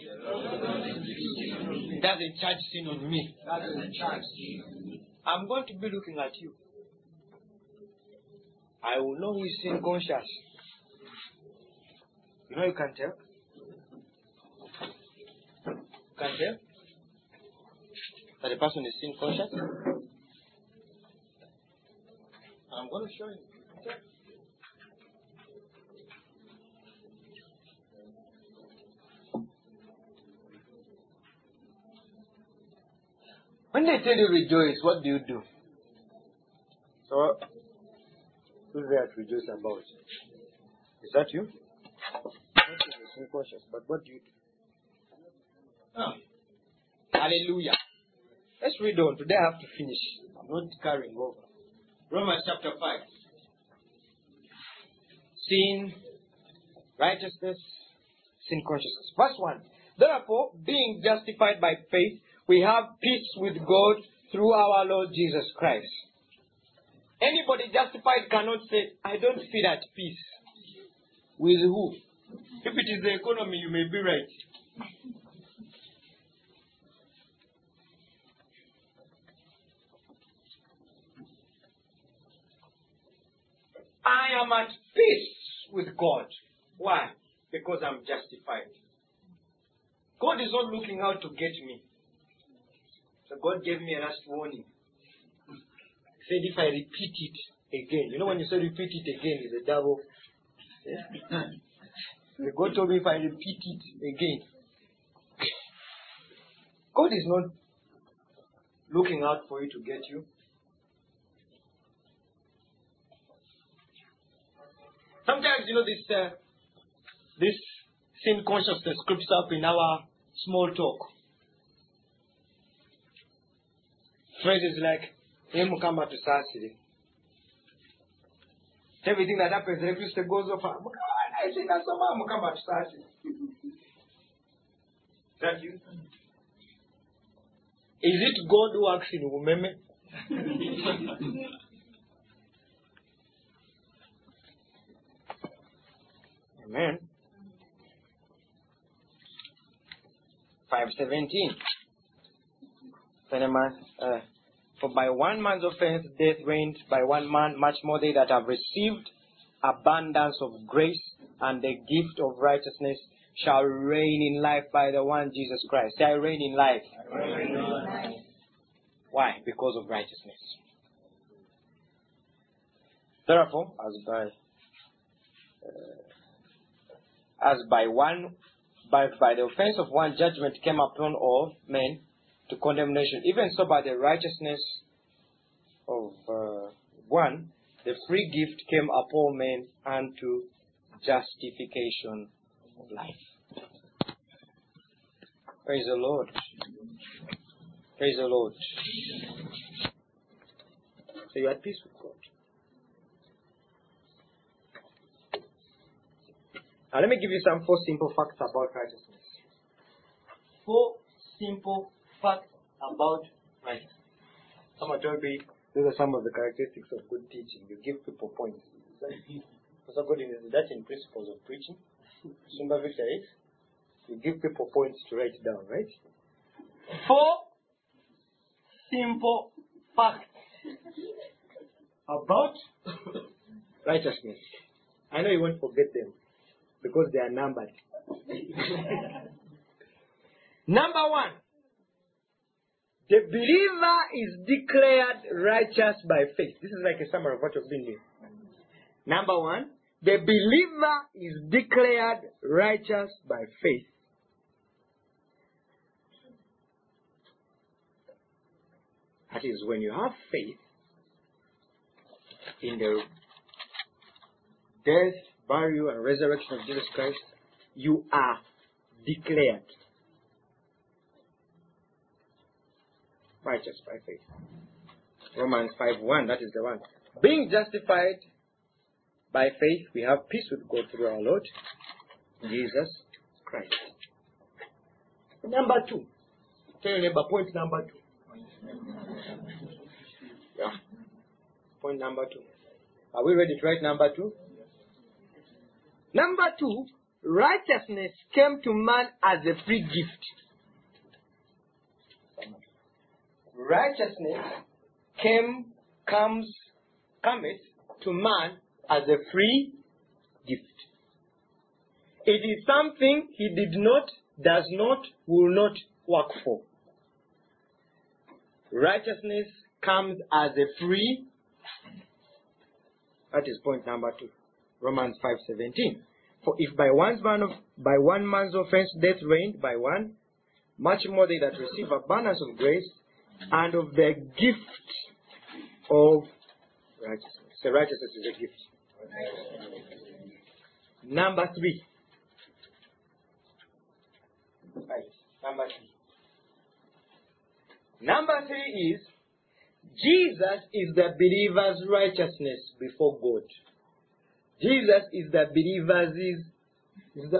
He doesn't charge sin on me. I'm going to be looking at you. I will know who is sin conscious. You know you can tell. You can tell that the person is sin conscious. I'm going to show you. Okay. When they tell you rejoice, what do you do? So, who's there to rejoice about? Is that you? You're cautious, but what do you do? Oh. Hallelujah. Let's read on. Today I have to finish. I'm not carrying over. Romans chapter five. Sin, righteousness, sin consciousness. Verse one. Therefore, being justified by faith, we have peace with God through our Lord Jesus Christ. Anybody justified cannot say, I don't feel at peace. With who? If it is the economy, you may be right. I am at peace with God. Why? Because I'm justified. God is not looking out to get me. So God gave me a last warning. He said if I repeat it again. You know when you say repeat it again, it's a double. Yeah. God told me if I repeat it again. God is not looking out for you to get you. Sometimes, you know, this uh, this sin consciousness creeps up in our small talk. Phrases like, "Emu kama tusasiri." Everything that happens, the priest goes off. I think that's emu kama tusasiri. Is that you? Is it God who works in Umeme? Amen. five seventeen. Uh, For by one man's offense death reigned by one man, much more they that have received abundance of grace and the gift of righteousness shall reign in life by the one Jesus Christ. Shall reign in life. Reign in life. Why? Because of righteousness. Therefore, as by uh, as by one by by the offense of one judgment came upon all men to condemnation, even so by the righteousness of uh, one, the free gift came upon men unto justification of life. Praise the Lord. Praise the Lord. So you are at peace with God. Now let me give you some four simple facts about righteousness. Four simple facts about righteousness. Someone told me these are some of the characteristics of good teaching. You give people points. So good in that in principles of preaching. Sumba Victor eight. You give people points to write down, right? Four simple facts about righteousness. I know you won't forget them because they are numbered. Number one. The believer is declared righteous by faith. This is like a summary of what you've been doing. Number one, the believer is declared righteous by faith. That is, when you have faith in the death, burial, and resurrection of Jesus Christ, you are declared righteous by faith. Romans five one, that is the one. Being justified by faith, we have peace with God through our Lord Jesus Christ. Number two. Tell your neighbor, point number two. Yeah. Point number two. Are we ready to write number two? Number two, righteousness came to man as a free gift. Righteousness came, comes, cometh to man as a free gift. It is something he did not, does not, will not work for. Righteousness comes as a free That is point number two. Romans five seventeen. For if by one man of by one man's offense death reigned by one, much more they that receive abundance of grace and of the gift of righteousness. So righteousness is a gift. Number three. Right. Number three. Number three is Jesus is the believer's righteousness before God. Jesus is the believer's is, is the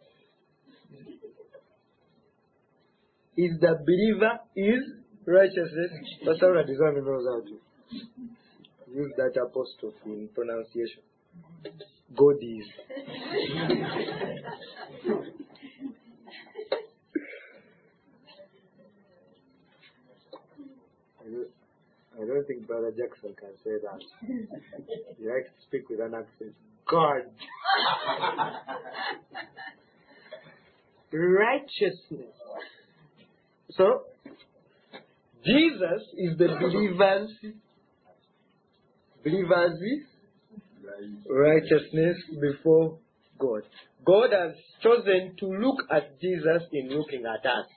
is the believer is righteousness. That's how the designer knows how to use that apostrophe in pronunciation. God is. I don't, I don't think Brother Jackson can say that. He likes to speak with an accent. God. Righteousness. So, Jesus is the believer's believer's righteousness before God. God has chosen to look at Jesus in looking at us.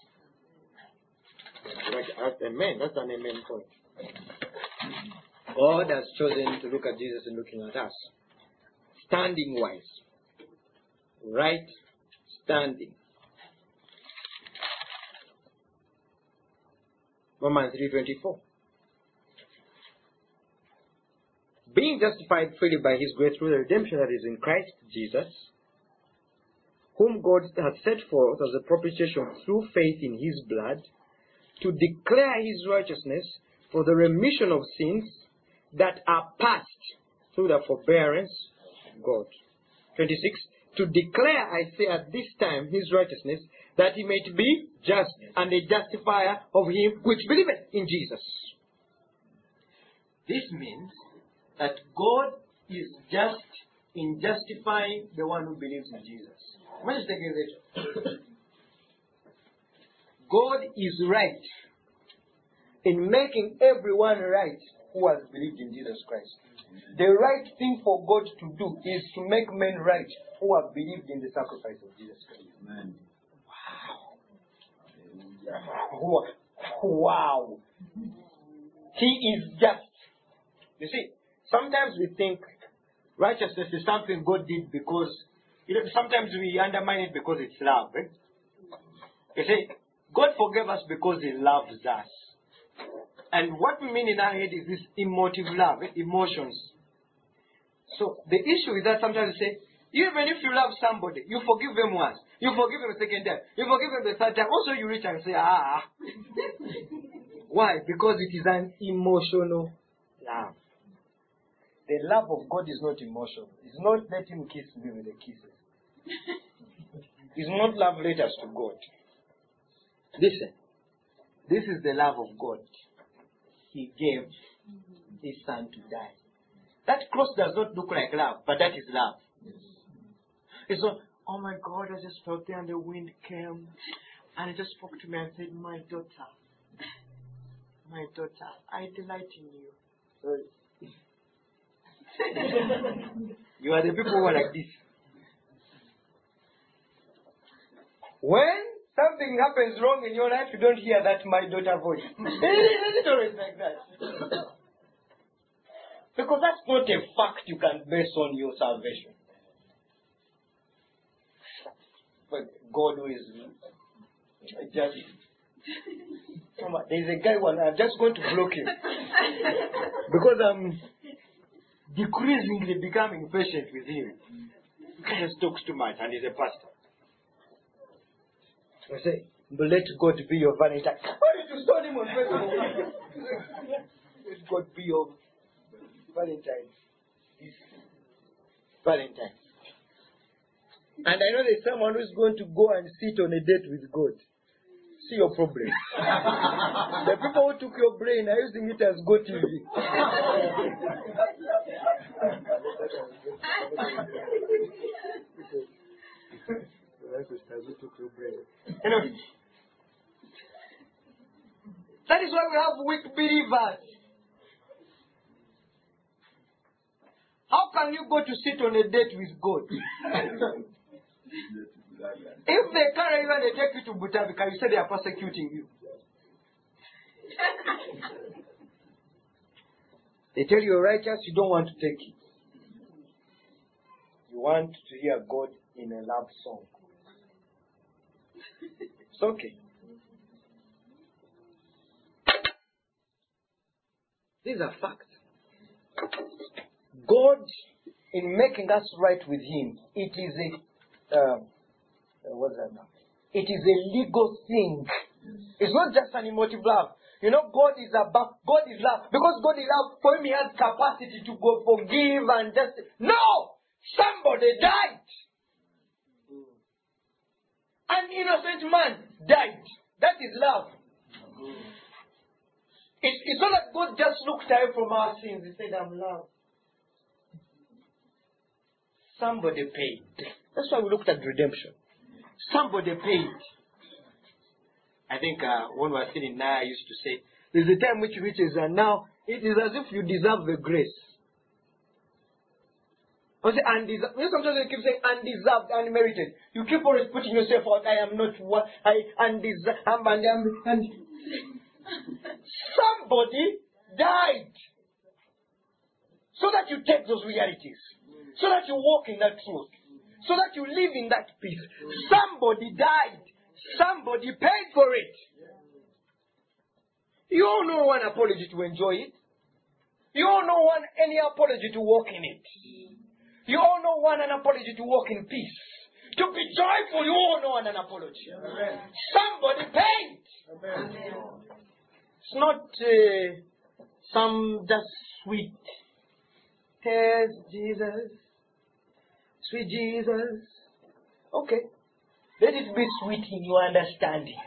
That's amen. That's an amen point. God has chosen to look at Jesus in looking at us. Standing wise. Right standing. Romans three twenty-four. Being justified freely by his grace through the redemption that is in Christ Jesus, whom God has set forth as a propitiation through faith in his blood, to declare his righteousness for the remission of sins that are past through the forbearance of God. twenty-six. To declare, I say at this time, his righteousness, that he may be just and a justifier of him which believeth in Jesus. This means that God is just in justifying the one who believes in Jesus. What is the accusation? God is right in making everyone right who has believed in Jesus Christ. The right thing for God to do is to make men right who have believed in the sacrifice of Jesus Christ. Amen. Wow. Wow. He is just. You see, sometimes we think righteousness is something God did because, you know, sometimes we undermine it because it's love. Eh? You see, God forgave us because he loves us. And what we mean in our head is this emotive love, eh? Emotions. So the issue is that sometimes we say, even if you love somebody, you forgive them once, you forgive them the second time, you forgive them the third time, also you reach and say, ah. Why? Because it is an emotional love. The love of God is not emotional. It's not let him kiss me with the kisses. It's not love letters to God. Listen, this is the love of God. He gave his son to die. That cross does not look like love, but that is love. It's not, oh my God, I just felt there and the wind came and it just spoke to me and said, my daughter, my daughter, I delight in you. Sorry. You are the people who are like this. When something happens wrong in your life, you don't hear that my daughter voice. It's always like that. Because that's not a fact you can base on your salvation. But God who is just... There's a guy one, I'm just going to block him. Because I'm decreasingly becoming patient with him. He just talks too much and he's a pastor. I say, but let God be your Valentine. Why did you stone him on Facebook? Let God be your Valentine. Valentine. And I know there's someone who's going to go and sit on a date with God. See your problem. The people who took your brain are using it as Go T V. Anyway, that is why we have weak believers. How can you go to sit on a date with God? If they carry you and they take you to Butavika, you say they are persecuting you. They tell you you're righteous, you don't want to take it. You want to hear God in a love song. It's okay. These are facts. God, in making us right with Him, it is a uh, what's that now? It is a legal thing. It's not just an emotive love. You know, God is about God is love. Because God is love, for Him He has capacity to go forgive and just no! Somebody died. An innocent man died. That is love. It, it's not that God just looked away from our sins. He said, I'm love. Somebody paid. That's why we looked at redemption. Somebody paid. I think uh, when we were sitting now, I used to say, there's a time which reaches, and now it is as if you deserve the grace. I say undeserved. You know, sometimes you keep saying undeserved, unmerited. You keep always putting yourself out. I am not what I undeserved. I'm, I'm, I'm, somebody died so that you take those realities, so that you walk in that truth, so that you live in that peace. Somebody died. Somebody paid for it. You all know one apology to enjoy it. You all know one any apology to walk in it. You all know one an apology to walk in peace. To be joyful, you all know one an apology. Amen. Somebody paid. Amen. It's not uh, some just sweet. Taste Jesus. Sweet Jesus. Okay. Let it be sweet in your understanding.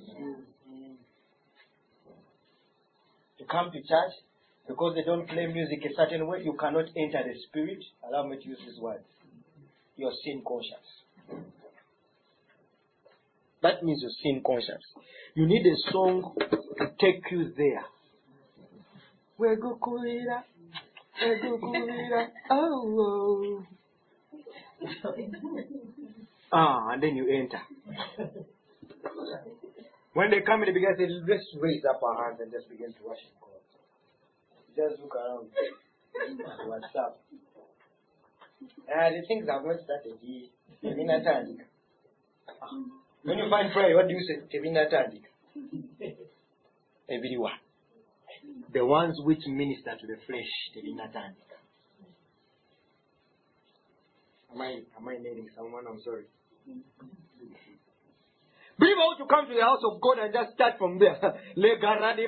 To come to church, because they don't play music a certain way, you cannot enter the spirit. Allow me to use this word. You're sin conscious. That means you're sin conscious. You need a song to take you there. Wegukulira, wegukulira, oh, oh. Ah, and then you enter. When they come in, they begin to say, let's raise up our hands and just begin to worship God. Just look around. What's up? Ah, the things have not started. Tevina Tandika. When you find prayer, what do you say? Tevina Tandika. Everyone. The ones which minister to the flesh, Tevina Tandika. Am I, am I naming someone? I'm sorry. Believe how to come to the house of God and just start from there. Every,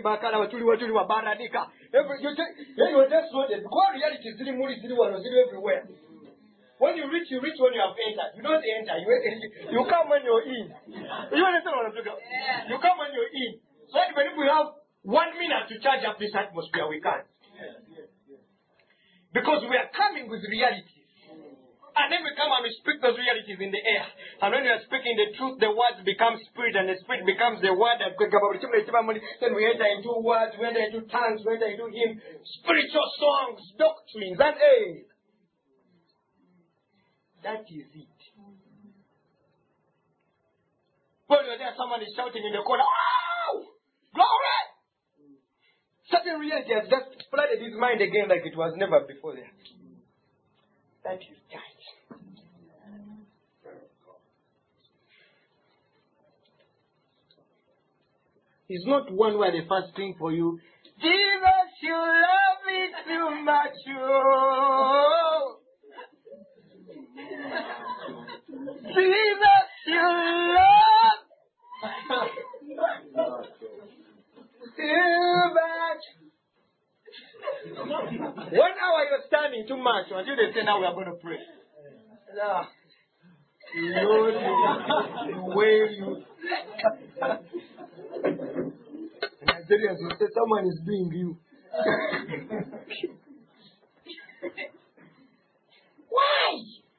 you, take, you just loaded. God reality is everywhere. When you reach, you reach when you have entered. You don't enter. You, you come when you're in. You understand what I'm talking about? You come when you're in. So even if we have one minute to charge up this atmosphere, we can't. Because we are coming with reality. And then we come and we speak those realities in the air. And when we are speaking the truth, the words become spirit, and the spirit becomes the word. Then we enter into words, we enter into tongues, we enter into hymn, spiritual songs, doctrines, and hey, that is it. When you're there, someone is shouting in the corner, "Wow! Glory!" Certain reality has just flooded his mind again like it was never before there. That is church. It's not one where they first sing for you, Jesus, you love me too much. Oh. Jesus, you love too much. One hour you're standing too much until they say now we are going to pray. No. Lord, the way you Nigerians will say someone is doing you. Why?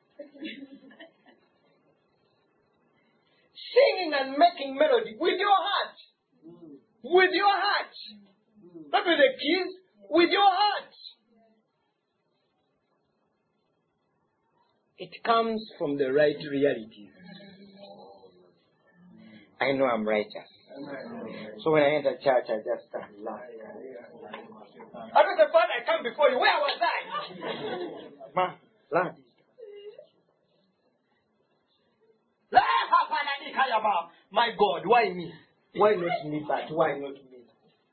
Singing and making melody with your heart. With your heart. Not with the keys, with your heart. It comes from the right realities. I know I'm righteous. So when I enter church, I just start laughing. I was the Father, I come before you. Where was I? Ma, lad. My God, why me? Why not me, but why not me?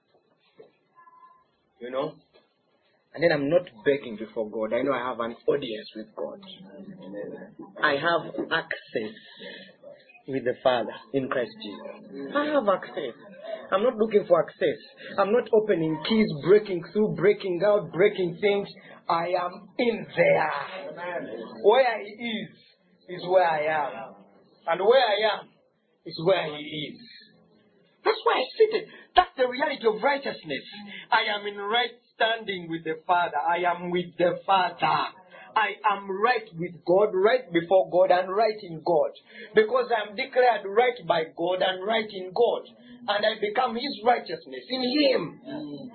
You know? And then I'm not begging before God. I know I have an audience with God. I have access with the Father in Christ Jesus. I have access. I'm not looking for access. I'm not opening keys, breaking through, breaking out, breaking things. I am in there. Where He is, is where I am. And where I am is where He is. That's why I seated. That's the reality of righteousness. I am in right standing with the Father. I am with the Father. I am right with God, right before God, and right in God. Because I am declared right by God and right in God. And I become His righteousness in Him. Mm.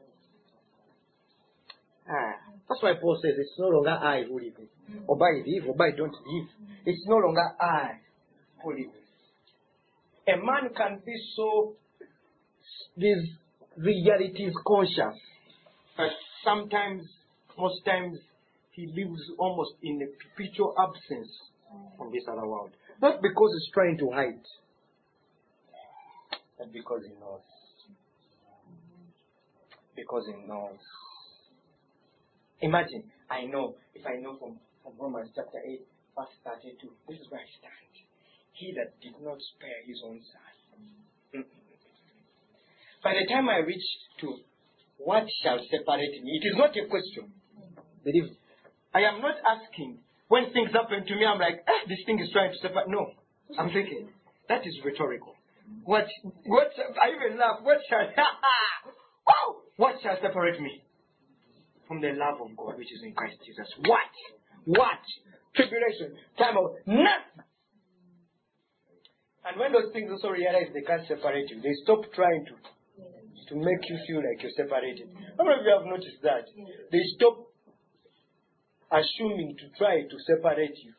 Ah, that's why Paul says it's no longer I who live. Obey live, obey don't live. It's no longer I who live. A man can be so these realities conscious, but sometimes, most times, he lives almost in a perpetual absence from this other world. Not because he's trying to hide, but because he knows. Because he knows. Imagine, I know, if I know from, from Romans chapter eight, verse thirty-two, this is where I stand. He that did not spare his own son. By the time I reach to what shall separate me, it is not a question. Believe me. I am not asking when things happen to me, I'm like, eh, this thing is trying to separate. No. I'm thinking, that is rhetorical. What, what, I even laugh, what shall, oh, what shall separate me from the love of God which is in Christ Jesus? What? What? Tribulation, time of nothing. And when those things also realize they can't separate you, they stop trying to to make you feel like you're separated. How many of you have noticed that? They stop assuming to try to separate you.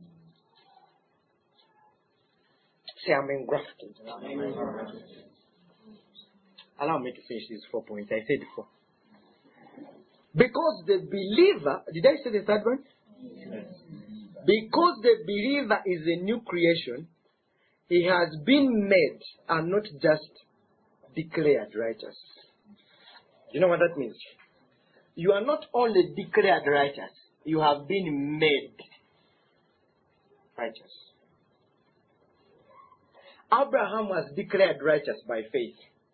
Say, I'm engrafted. Allow me to finish these four points. I said four. Because the believer, did I say the third one? Yes. Because the believer is a new creation, he has been made and not just declared righteous. You know what that means? You are not only declared righteous, you have been made righteous. Abraham was declared righteous by faith.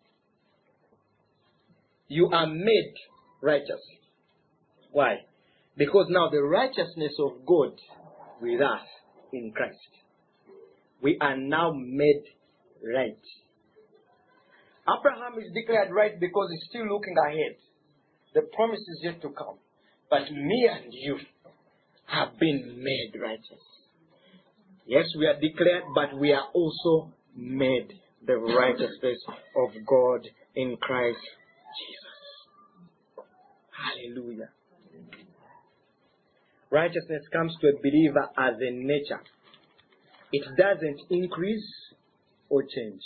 You are made righteous. Why? Because now the righteousness of God with us in Christ. We are now made right. Abraham is declared right because he's still looking ahead. The promise is yet to come. But me and you have been made righteous. Yes, we are declared, but we are also made the righteousness of God in Christ Jesus. Hallelujah. Righteousness comes to a believer as a nature. It doesn't increase or change.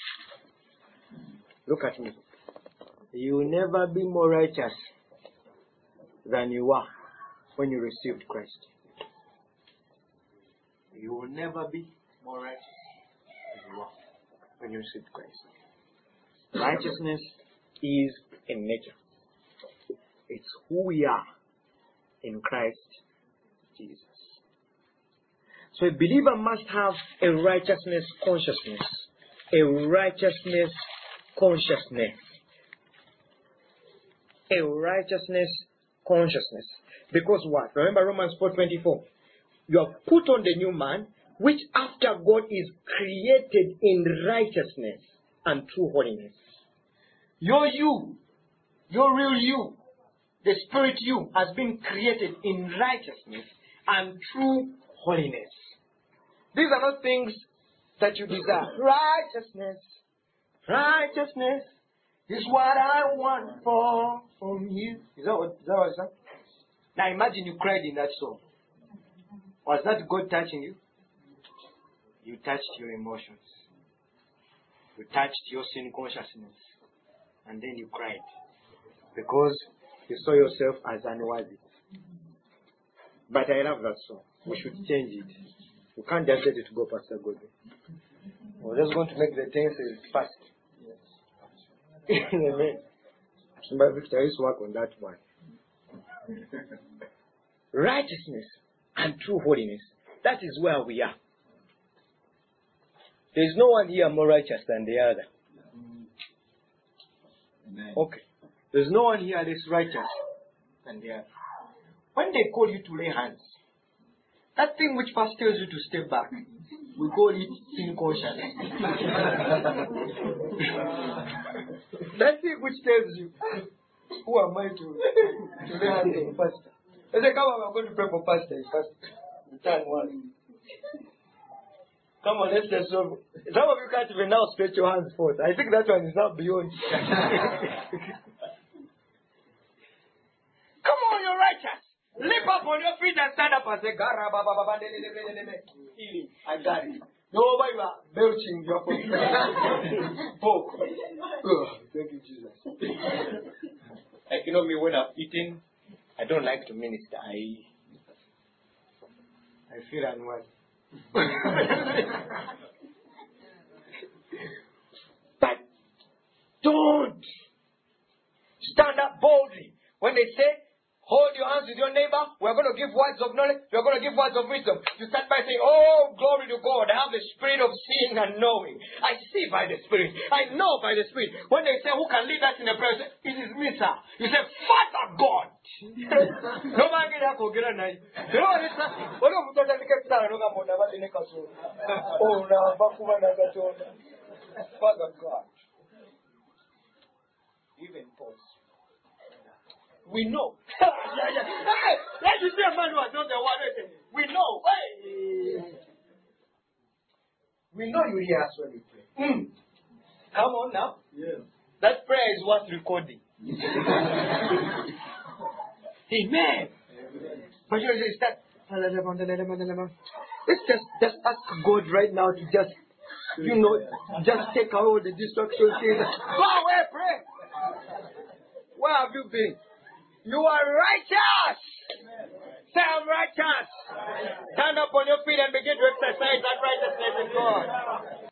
Look at me. You will never be more righteous than you were when you received Christ. You will never be more righteous than you were when you received Christ. Righteousness is in nature. It's who we are in Christ Jesus. So a believer must have a righteousness consciousness. A righteousness consciousness. A righteousness consciousness. Because what? Remember Romans four twenty-four. You have put on the new man, which after God is created in righteousness and true holiness. Your you, your real you, the spirit you has been created in righteousness and true holiness. These are not things that you desire. Righteousness, righteousness is what I want for from you. Is that what, is that what it's like? Now imagine you cried in that song Was that God touching you? You touched your emotions. You touched your sin consciousness. And then you cried. Because you saw yourself as unworthy. But I love that song. We should change it. We can't just let it go, Pastor Godwin. We're just going to make the tenses fast. Amen. But Victor, let's work on that one. Righteousness and true holiness. That is where we are. There is no one here more righteous than the other. Amen. Okay. There is no one here less righteous than the other. When they call you to lay hands, that thing which first tells you to step back, we call it sin conscious. That thing which tells you, who am I to, to lay hands on pastor? I say, come on, I'm going to pray for pastor. First, turn one. Come on, let's just solve. Some of you can't even now stretch your hands forth. I think that one is now beyond. Come on, you're righteous. Leap up on your feet and stand up and say, Gara, ba, ba, ba, ba, de, de, de, de, de, de. Healing. I got it. No, why you are belching your foot. Poke. Oh, thank you, Jesus. Like, you know me, when I'm eating, I don't like to minister. I, I feel unworthy. But don't stand up boldly when they say, hold your hands with your neighbor. We're going to give words of knowledge. We're going to give words of wisdom. You start by saying, oh, glory to God. I have the spirit of seeing and knowing. I see by the Spirit. I know by the Spirit. When they say, who can lead us in a prayer? Say, it is me, sir. You say, Father God. Nobody can get a night. You know what it is? What if you get started? Oh, now, Father God. Even pause. We know. yeah, yeah. Hey, let you see a man who has not the word. We know. Hey. We know you hear us when we pray. Mm. Come on now. Yes. That prayer is worth recording. Amen. But you know, start. Let's just just ask God right now to just, you know, just take away all the distractions. Go away, pray. Where have you been? You are righteous. Say, I'm righteous. Stand up on your feet and begin to exercise that righteousness in God.